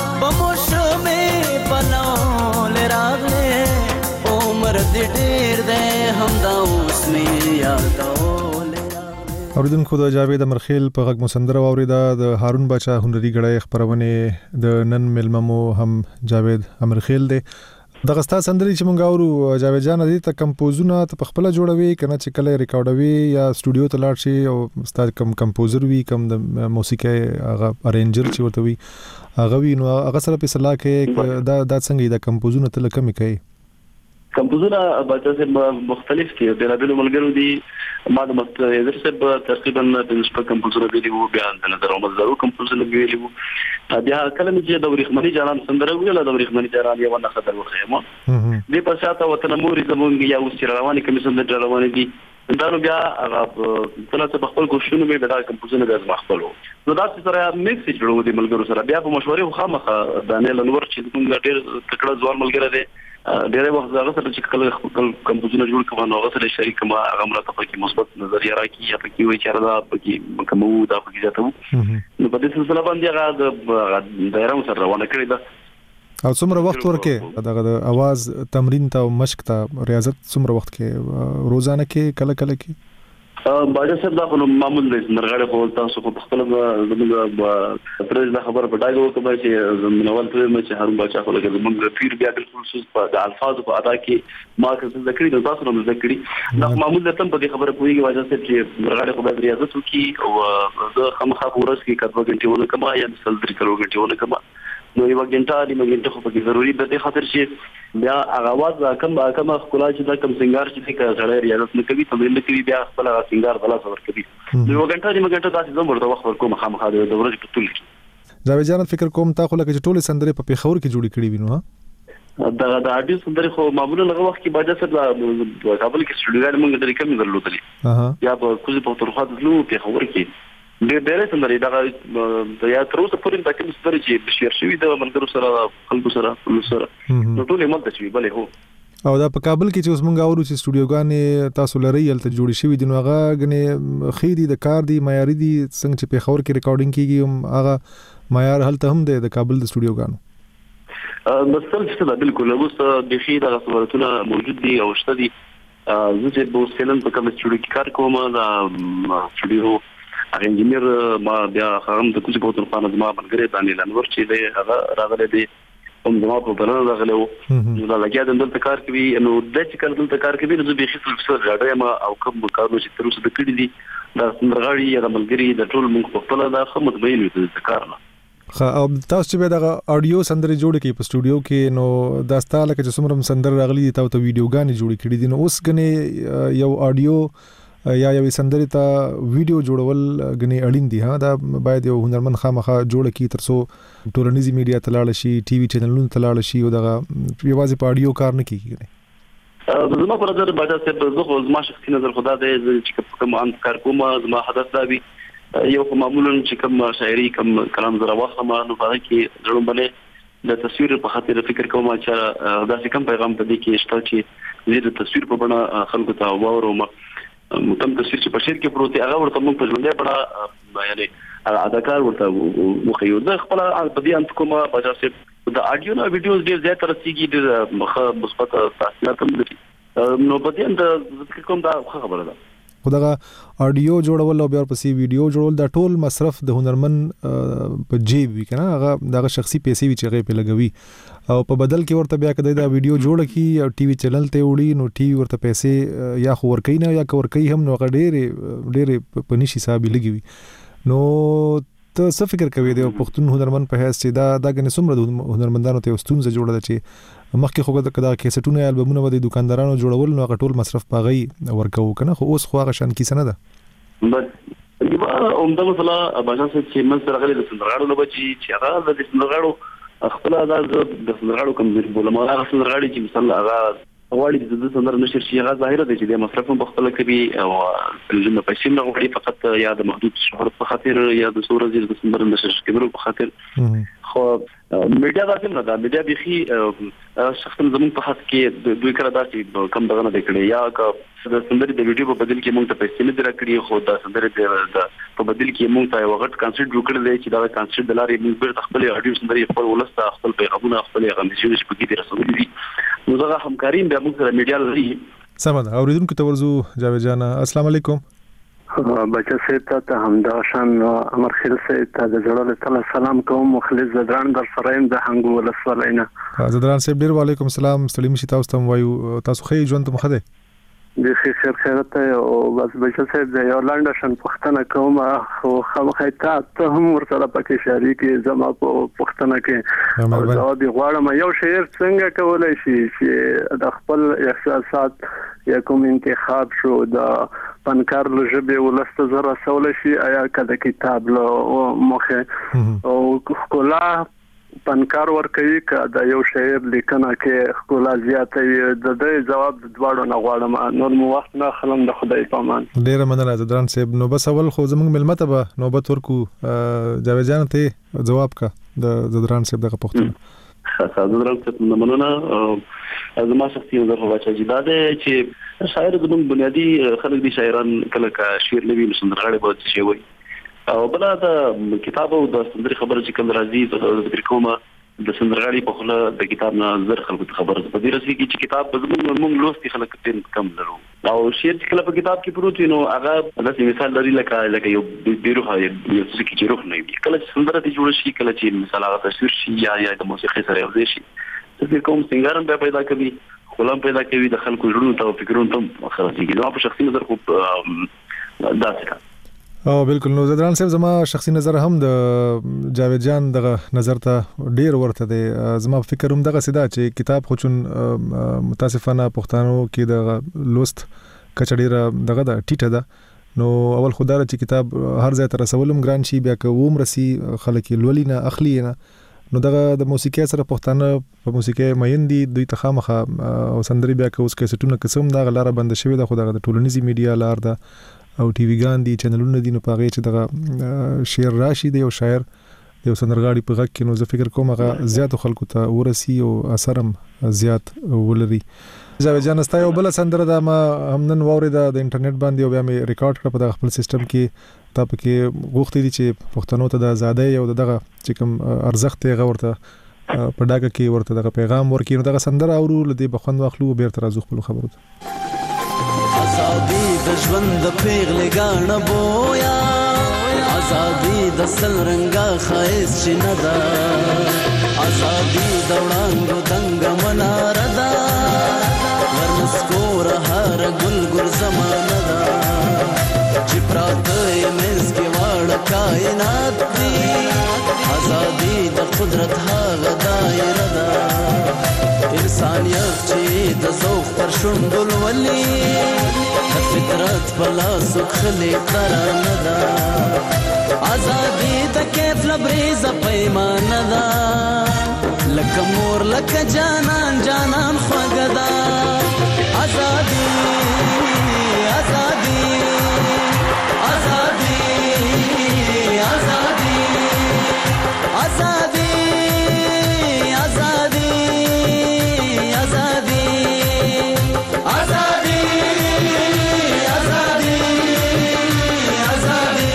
[SPEAKER 10] بموشمه بنول راغله عمر دې ډېر ده همدا اوس مې یادو.
[SPEAKER 1] اوریدونکو د جاوید امرخیل په غږ مسندره واوریده د هارون باچا هنري غړی خبرونه د نن ملممو هم جاوید امرخیل دی. دغه ستا سندري چې مونږ اورو جاوید جان دې ته کمپوزونه ته په خپل جوړوي کنه چې کله ریکارډوي یا سټوډیو ته لاړ شي او ستا کم کمپوزر وي کم د موسیقي هغه ارینجر چې ورته وي هغه وي نو هغه سره په صلاح کې دا د څنګه د کمپوزونه ته لکه کوي
[SPEAKER 13] کمپوزونه باندې مختلف دي د رابطو ملګرو دي ما د مستر سب تقریبا د نسبت کمپوزونه دی وو بیا د نظر او مزارو کمپوزونه ویلي وو بیا کله چې د ورخمنی جانان سندره ویله د ورخمنی جانان یو نه خبر وخېمو دې په شاته وطن موري زمونږ یا اوس رواني کمیسون د رواني دي دا نو بیا هغه کله چې خپل کوښښونه به د کمپوزونه د خپلو نو دا چې سره میکس جوړو دي ملګرو سره بیا په مشورې خامخه دانیل انور چې موږ ډېر تکړه ځوان ملګری دی ډېر وخت هغه سره چې کله خپل کمپوزونه جوړ کوم نو هغه سره شریک ما هغه مراته پکې مثبت نظریه راکې یا پکې وایي چې راځه پکې کومو دا پکې ځاتو نو په دې سلسله باندې هغه دایره سره روانه کړې ده.
[SPEAKER 1] او څومره وخت ورکې دغه د आवाज تمرین ته او مشق ته ریاضت څومره وخت کې روزانه کې کله کله کې
[SPEAKER 13] باجا صاحب دا خو معمول دی مرغړې خو تاسو په خپل زموږ پرېز دا خبر پټایو کوم چې زمونول ته مې چې هارون باچا خو لکه زموږ پیر بیا د خصوص په الفاظ په ادا کې ما څه ذکر دي تاسو نو ذکر دا معمول ته په دې خبره پويږي باجا صاحب چې مرغړې خو د ریاضت وکي او زه خامخا ورځ کې کتو غنټه ونه کما یا مثال درې کلو غنټه ونه کما نو یو غنټه دی مګنټه خو پکې ضروري به د خاطر چې بیا هغه आवाज کم کم خپل چې دا کم سنگار چې کې سره ریاضت نه کوي تمرین نه کوي بیا خپل سنگار غلا څور کوي نو یو غنټه دی مګنټه تاسو زموږ ورته وخت ورکوم خامخا د ورځې په ټول کې
[SPEAKER 1] جاوید جان فکر کوم تا خو لکه ټول سندره په پیښور کې جوړی کړی وینو ها
[SPEAKER 13] دا د اډیو سندره خو معمولا هغه وخت کې باجا سره په کابل کې سټوډیو موږ درې کم درلودلې یا په کوزي په ترخوا د لو پیښور کې ډېر ډېر سندري دا د یا تر اوسه پورې د کوم ستوري چې شیر شوی د منګرو سره خلکو سره خلکو سره نو ټول ملته شوی بلې هو
[SPEAKER 1] او دا په کابل کې چې اوس مونږ اورو چې سټوډیوګانې تاسو لري هلته جوړې شوي دي نو هغه غنې خېدي د کار دی معیاري دي څنګه چې په خور کې ریکارډینګ کیږي هم هغه معیار هلته هم دی د کابل د سټوډیوګانو
[SPEAKER 13] مثلا چې دا بالکل اوس د خې د غوړتونه موجود دي او شته دي زه چې په سیلن په کوم سټوډیو کې کار کوم دا سټوډیو هغه انجنیر ما بیا هم د کوڅې په تور خانه زما بنګری باندې لنور چې دی هغه راغلی دی هم زما په بلنه راغلی وو نو دا لګیا د دلته کار کوي نو د چې کار دلته کار کوي نو به خپل څه راډای ما او کوم کارونه چې تر اوسه د کړی دي دا سندرغاړي یا د ملګری د ټول موږ په خپل دا خمت بیل وي د کار نه
[SPEAKER 1] خا او تاسو چې دا اډیو سندري جوړ کړي په سټوډیو کې نو دا ستاله چې څومره سندر راغلي دي تاسو ته ویډیوګانې جوړ کړي دي نو اوس غني یو اډیو یا یو سندري ته ویډیو جوړول غني اړین دي ها دا باید یو هنرمند خامخا جوړ کړي ترڅو ټولنیزي میډیا ته لاړ شي ټي وي چینلونو ته لاړ شي او دا یوازې په اډیو کار نه کیږي
[SPEAKER 13] زما پر نظر باید چې زه خو زما شخصي نظر خدا دې چې کوم ان کار کوم زما هدف دا وي یو معمولا چې کوم شاعري کوم کلام زره واخم نو په کې ضرور باندې د تصویر په خاطر فکر کوم چې دا څه کوم پیغام په دې کې شته چې زه د تصویر په بڼه خلکو ته واورم کوم تصویر چې په شعر کې پروت هغه ورته موږ په ژوندۍ بڼه یعنی اداکار ورته وخیو د خپل په دې انت کومه بجا سي د اډیو نو ویډیوز ډیر زیات رسیږي د مخه مثبت تاثیرات هم لري نو په دې اند کوم دا خبره ده
[SPEAKER 1] خدغه اډیو جوړول او بیا پسې ویډیو جوړول دا ټول مصرف د هنرمند په جیب وی کنه هغه دغه شخصي پیسې وی چې هغه په لګوي او په بدل کې ورته بیا کده دا ویډیو جوړ کی او ټي وي چینل ته وړي نو ټي وي ورته پیسې یا خو ورکې نه یا کور کوي هم نو هغه ډېر ډېر په نشي حساب لګوي نو ته څه فکر کوي د پښتون هنرمند په هیڅ چې دا دا غنې څومره هنرمندانو ته وستون ز جوړه ده چې مخکې خو دا کیسټونه البومونه د دکاندارانو جوړول نو هغه ټول مصرف پاغي ورکو کنه خو اوس خو هغه شان کیسه نه ده
[SPEAKER 13] بس یو عمده مثلا باجان چې من سره غلي د سندرغاړو نه بچي چې هغه د سندرغاړو خپل دا د سندرغاړو کوم بوله ما هغه سندرغاړي چې مثلا هغه غواړي د سندر نشر شي هغه ظاهره دی چې د مصرف په خپل کوي او الجنه پیسې نه غواړي فقط یا د محدود شهرت په خاطر یا د سورز د سندر نشر کېدو په خاطر خو میډیا دا څنګه دا میډیا بيخي شخصا زمون په خاص کې دوی کړه دا چې کم دغه نه کړي یا د سندر د ویډیو په بدل کې موږ ته پیسې نه درکړي خو د سندر د په بدل کې موږ ته یو غټ کانسرت جوړ کړل چې دا کانسرت د لارې موږ به خپل اډیو سندر خپل ولسته خپل پیغامونه خپل غندشي په کې رسولي دي نو دا همکاري به موږ سره میډیا لري
[SPEAKER 1] سمه اوریدونکو ته ورزو جاوید جان السلام علیکم
[SPEAKER 14] بچا سید ته همدا شان امر خیل سید ته د جوړل تعالی سلام کوم مخلص زدران در سرایم د هنګو ولسوالینا
[SPEAKER 1] زدران سید ډیر وعلیکم السلام سلام شي تاسو ته وایو تاسو خې ژوند ته مخده
[SPEAKER 14] د خیر خیرت او بس بچا سید د یو لاندې شان پښتنه کوم خو خامخې ته هم ورسره پکې شریک زما په پښتنه کې او دا دی غواړم یو شعر څنګه کولای شي چې د خپل احساسات یا کوم انتخاب شو د پنکار لجبه ولسته زره سول شي آیا کده کتاب له مخه او کولا پنکار ور کوي کدا یو شعر لیکنه کې خپل زیاتې د دې جواب دواړو نه غواړم نور مو وخت نه خلم د خدای پامان
[SPEAKER 1] ډیر مننه زدران صاحب نو بس اول خو زموږ ملمته به نوبت ورکو جاوید جان ته جواب کا د زدران صاحب دغه پوښتنه
[SPEAKER 13] زدران صاحب مننه زما شخصي نظر هوا چې دا ده چې شاعر زموږ بنیادی خلک دي شاعران کله کا شعر لوي سندرغاړي به شي وي او بل دا کتاب او د سندري خبره چې کوم راځي د ذکر کومه د سندرغاړي په خله د کتاب نه زر خلکو ته خبره په دې رسېږي چې کتاب به زموږ موږ لوستي خلک تل کم لرو او شعر چې کله په کتاب کې پروت وي نو هغه د مثال لري لکه لکه یو بیروه یو څه کې روح نه وي کله چې سندره ته جوړ شي کله چې مثال هغه تصویر شي یا یا د موسیقي سره یو ځای شي چې کوم څنګه به پیدا کوي خلام پیدا کوي د خلکو ژوند او فکرونو ته خلاصيږي نو په شخصي نظر خو دا څه
[SPEAKER 1] او بالکل نو زدران صاحب زما شخصي نظر هم د جاوید جان دغه نظر ته ډیر ورته دی زما فکر هم دغه سدا چې کتاب خو چون متاسفانه پښتنو کې د لوست کچډیره دغه د ټیټه ده نو اول خدای چې کتاب هر ځای ته رسولم ګران شي بیا کوم رسی خلک لولینا اخلي نه نو دغه د موسیقي سره پښتانه په موسیقي مېندي دوی ته خامخه او سندري بیا کوس کې ستونه قسم دا غلاره بند شوی د خدای د ټولنیزي میډیا لار ده او ټي وی ګان دي چینلونه دي نو پاغه چې دغه شعر راشي دی او شاعر د سندرغاړي په غږ کې نو زه فکر کوم هغه زیات خلکو ته ورسي او اثرم زیات ولري. جاوید جان استا یو بل سندره دا ما همنن ووري د انټرنیټ باندې او بیا مې ریکارډ کړ په د خپل سیستم کې تا پکې غوښتي دي چې پښتنو ته د آزادۍ او دغه چې کوم ارزښت یې غورته په ډاګه کې ورته دغه پیغام ورکړي نو دغه سندره اورو لدی بخوند واخلو بیرته راځو خپل خبرو ته.
[SPEAKER 10] آزادي د ژوند د پیغلې ګاڼه بویا آزادي د سل رنګه خایس چې نه ده آزادي د وړانګو دنګ منار ده ورنسکور هر ګل ګل زمانه ده چې پراته یې منځ کې واړه کائنات دي آزادي د قدرت هغه دایره ده انسانیت چې د ذوق پر شونډو لولي د فطرت په لاسو کښلې ترانه ده آزادي د کیف لبریزه پیمانه ده لکه مور لکه جانان جانان خوږه ده آزادي آزادي آزادي آزادي آزادي آزادي آزادي آزادي آزادي آزادي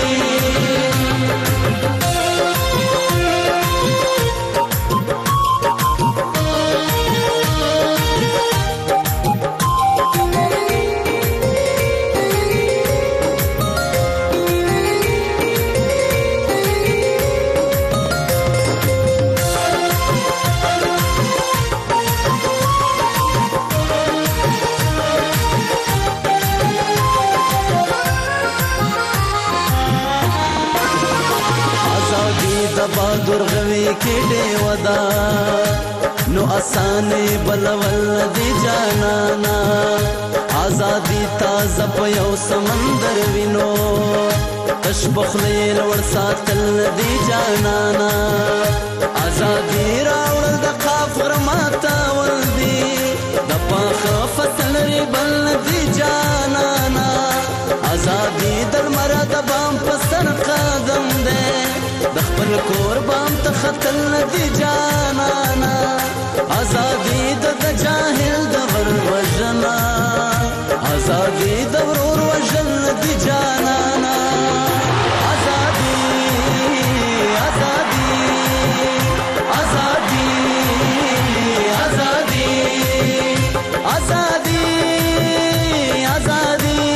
[SPEAKER 10] بہادر غوی کی ڈیودا نو آسانی بلول دی جانانا آزادی تازه په یو سمندر وینو تش بخلیل ور ساتل دی جانانا آزادی راول د قافر ماتا ول دی د پاخ فصل ری بل دی جانانا آزادی در مراد بام پسر قدم دے د خپل کور بام ته خطل دی جانانا آزادی د جاهل د ور وجنا آزادی د ورور وجل دی جانانا آزادی آزادی آزادی آزادی آزادی آزادی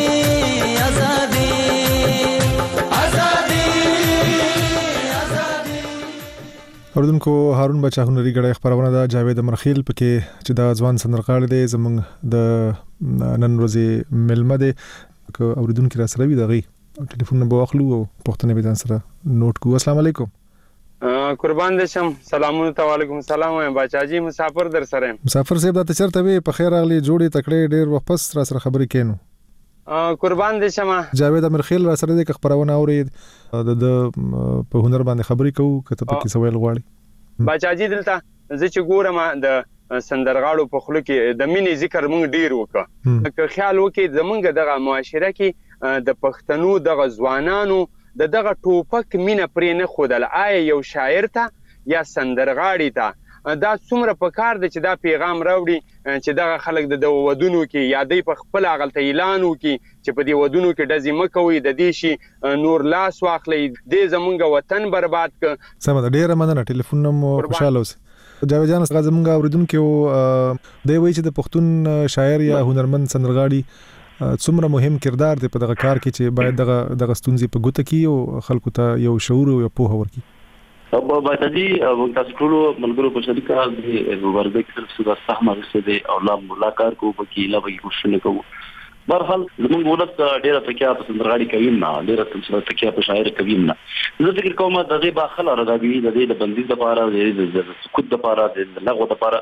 [SPEAKER 1] اوردونکو هارون بچا هنري غړې خبرونه دا جاوید مرخیل پکې چې دا ځوان سندرغاړي دی زمونږ د نن ورځې ملمه دی که اوریدونکو را سره وي دغه ټلیفون نمبر واخلو او پښتنه به ځان سره نوٹ کو. السلام علیکم.
[SPEAKER 15] قربان دې شم. سلامونه تعالیکم السلام وایم بچاجي مسافر در سره
[SPEAKER 1] مسافر صاحب دا چرته وي په خیر اغلی جوړي تکړه ډیر واپس را سره خبرې کینو.
[SPEAKER 15] قربان دې شم.
[SPEAKER 1] جاوید مرخیل را سره د خبرونه اورید د په هنر باندې خبرې کوو کته پکې سوال غواړي.
[SPEAKER 15] بچاجي دلته زه چې ګورم د سندرغاړو په خلو کې د مینې ذکر مونږ ډیر وکړه که خیال وکړي زمونږ دغه معاشره کې د پښتنو دغه ځوانانو د دغه ټوپک مینه پرې نه خودل آیا یو شاعر ته یا سندرغاړي ته دا څومره پکار دی چې دا پیغام راوړي چې دغه خلک د ودونو کې یادې په خپل عقل ته اعلان وکړي چې په دې ودونو کې ډزې مه کوئ د دې شي نور لاس واخلئ دې زمونږ وطن برباد کړه.
[SPEAKER 1] سمه ده ډېره مننه ټلیفون مو خوشحاله اوسئ. جاوید جان څنګه زمونږ اوریدونکو دی وایي چې د پښتون شاعر یا هنرمند سندرغاړي څومره مهم کردار دی په دغه کار کې چې باید دغه دغه ستونزې په ګوته کړي او خلکو ته یو شعور او پوهه ورکړي.
[SPEAKER 13] ابا باید موږ تاسو ټول ملګرو په شریکه د مبارزې سره څه د سهم غوښتي او لا ملاقات کوو په کې لا به کوشش کوو. برحال زموږ ولس ډیره تکیا په سندرغاړي کوي نه ډیره تمثيل تکیا په شاعر کوي نه. زه فکر کوم د دې باخله راغوي د دې د بندیز لپاره د سکوت لپاره د لغو لپاره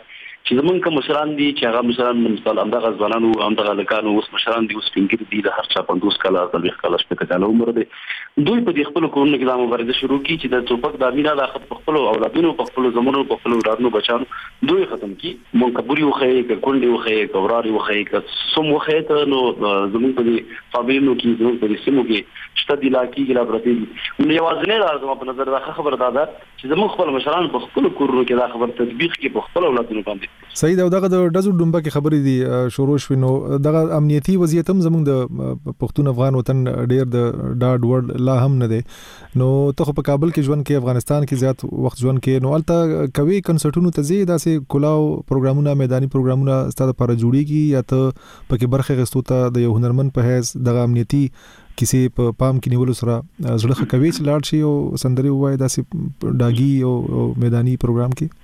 [SPEAKER 13] چې زمونږ کوم مشران دي چې هغه مشران مثال همدغه ځوانانو همدغه لکانو اوس مشران دي اوس فینګر دي د هر چا پندوس کاله څلوېښت کاله شپږ کاله عمر دی دوی په دې خپل کورونو کې دا مبارزه شروع کړي چې د ټوپک د امینه د خپل خپل اولادونو په خپل زمونو په خپل ورانو بچانو دوی ختم کړي مونږ کبوري وخی ک کونډي وخی ک وراري وخی ک سم وخی ته نو زمونږ په دې فابینو کې زمونږ په دې سیمو کې شته د لاکی ګلا برتي نو یوازې نه راځم په نظر راخه خبر داده چې زمونږ خپل مشران په خپل کورونو کې دا خبر تطبیق کې په خپل اولادونو باندې
[SPEAKER 1] صحیح دا دغه د دزو ډومبه کې خبرې دي شروع شوینو دغه امنیتي وضعیت هم زمونږ د پښتون افغان وطن ډیر د ډاډ ورډ لا هم نه دی نو ته په کابل کې ژوند کې افغانستان کې زیات وخت ژوند کې نو الته کوي کنسرټونو ته زی داسې کلاو پروګرامونه میداني پروګرامونه ستاسو لپاره جوړیږي یا ته پکې برخه غستو ته د یو هنرمند په حیث دغه امنیتي کسی په پام کې نیولو سره زړه کوي چې لاړ شي او سندري وای داسې ډاګي او میداني پروګرام کې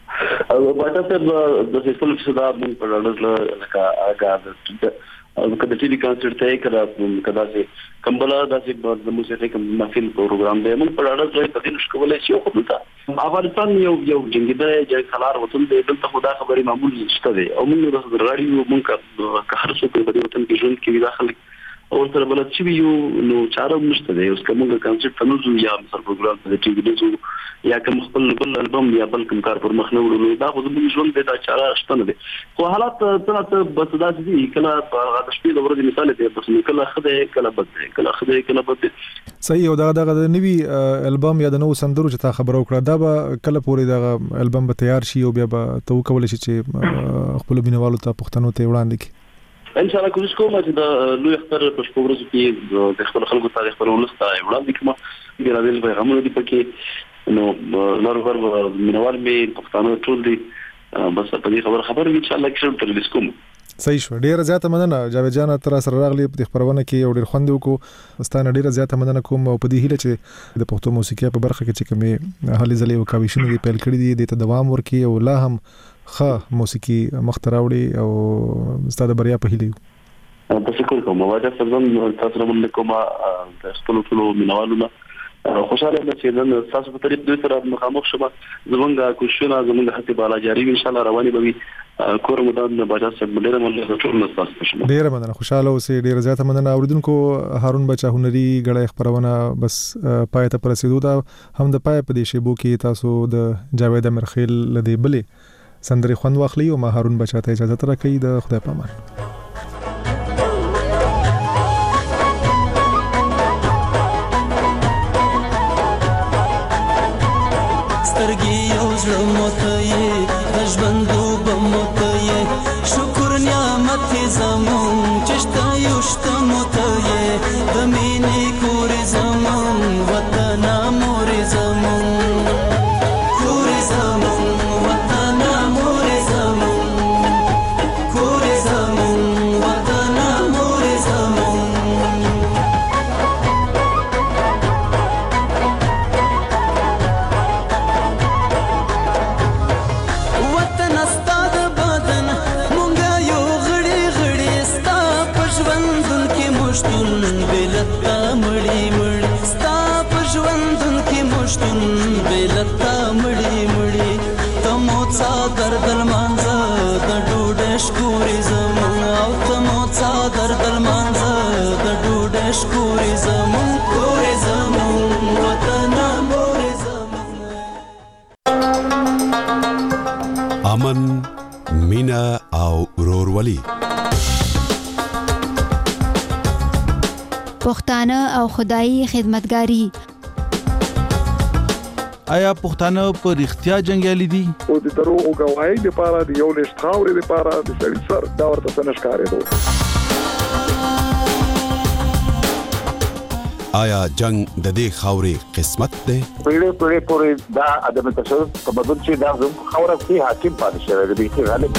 [SPEAKER 13] او باټه ته د سیستم څخه دا موږ په اړه لکه هغه د کله چې د کنسرت ته کړه کدا چې کمبلا داسې د موسیقي کوم محفل پروګرام دی موږ په اړه ځای په دې نشکولای شي خو ته افغانستان یو یو جنگیدل چې خلار وطن دی دلته خدا خبري معمول شته دی او موږ د راډیو موږ که هر څوک په دې وطن کې ژوند کوي داخله او سره بل چې یو نو چاره مشته دی اوس کومه کنسرت تنوزو یا مثلا پروګرام ته ټي وي دزو یا کوم خپل بل البوم یا بل کوم کار پر مخ نه ورولو دا خو زموږ ژوند دی دا چاره شته نه دی خو حالات ته بس دا دي کله په شپې د ورځې مثال دی بس کله خدای کله بد دی کله خدای کله بد دی
[SPEAKER 1] صحیح او دا د نوی البوم یا د نو سندرو چې تا خبرو کړه دا به کله پورې دا البوم به تیار شي او بیا به تو کول شي چې خپل بینوالو ته پښتنو ته وړاندې کی
[SPEAKER 13] ان شاء الله کوشش کوم چې د لوی اختر په شپږ ورځې کې د خپل خلکو تاریخ په ولسته وړاندې کوم ګرادل پیغامونه دي پکې نو نور ور مینوال می پښتانه ټول دي بس په دې خبر خبر ان شاء الله کې تر لیسکوم
[SPEAKER 1] صحیح شو ډیره زیاته مننه جاوید جان تر سره راغلی په خبرونه کې یو ډیر خوند وکړو ستانه ډیره زیاته مننه کوم او په دې هیله چې د پښتو موسیقي په برخه کې چې کومه حالي زلي او کاویشونه دی پیل کړی دي د تدوام ورکی او لا هم خه موسیقي مختراوړي او ستاسو بریا په هیله
[SPEAKER 13] تاسو کوم کوم واجب څنګه تاسو موږ کومه د خپل ټولو مینوالو خوشاله یم چې نن تاسو په طریق دوی سره مخامخ شوم زمونږه کوښښونه زمونږه هڅې بالا جاری ان شاء الله رواني به وي کور مدام نه باجا سره ډیره مننه ټول تاسو ته
[SPEAKER 1] ډیره مننه خوشاله اوسئ ډیره زیاته مننه اوریدونکو هارون بچا هنري غړې خبرونه بس پای ته پرسیدو دا هم د پای په دې شیبو کې تاسو د جاوید امرخیل لدی بلې سندري خوند واخلي او ما هارون بچا ته اجازه تر کوي د خدای په امان
[SPEAKER 10] سترګي یو زړه موته یې د ژوندو به موته یې شکر نعمت زمون چې شته یو شته موته یې د مینې کور زمون وطن مور زمون کور زمون وطن مور زمون کور زمون وطن مور زمون دردل مانزه د ډوډۍ شکوري زمون او تمو څا دردل مانزه د ډوډۍ شکوري زمون کوري زمون وطن مور زمون
[SPEAKER 16] امن مینا او ورورولي
[SPEAKER 17] پښتانه او خدایي خدمتګاری
[SPEAKER 18] آیا پښتانه په رښتیا جنگیالي دي
[SPEAKER 19] او د دروغ غواړي د پاره د یو لښت خاورې د پاره د سړي سر دا ورته څنګه ښکارې دو
[SPEAKER 16] آیا جنگ د دې خاورې قسمت ده
[SPEAKER 20] پیړې پیړې پورې دا ادم تشدد په بدل چې دا خاوره کې حاکم پاتې شوی دی چې غالب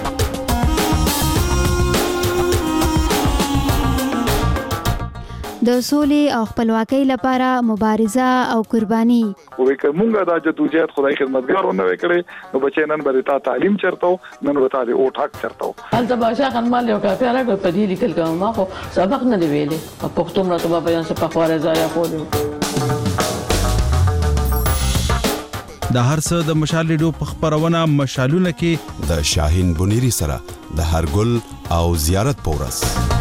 [SPEAKER 17] د سولې او خپلواکۍ لپاره مبارزه او قرباني
[SPEAKER 19] وې کومه دا جدوجہد خدای خدمتګارونه وکړي نو بچي نن به تا تعلیم چرته نن به تا د او ټاک چرته
[SPEAKER 21] هلته باشه خنمال یو کافي راغی په دې لیکل کوم ما خو سبق نه دی ویلي په پښتو مرته په بیان څه په خواره ځای خو
[SPEAKER 18] د هر څه د مشال ریډیو په خبرونه مشالونه کې
[SPEAKER 16] د شاهین بنيري سره د هرګل او زیارت پورس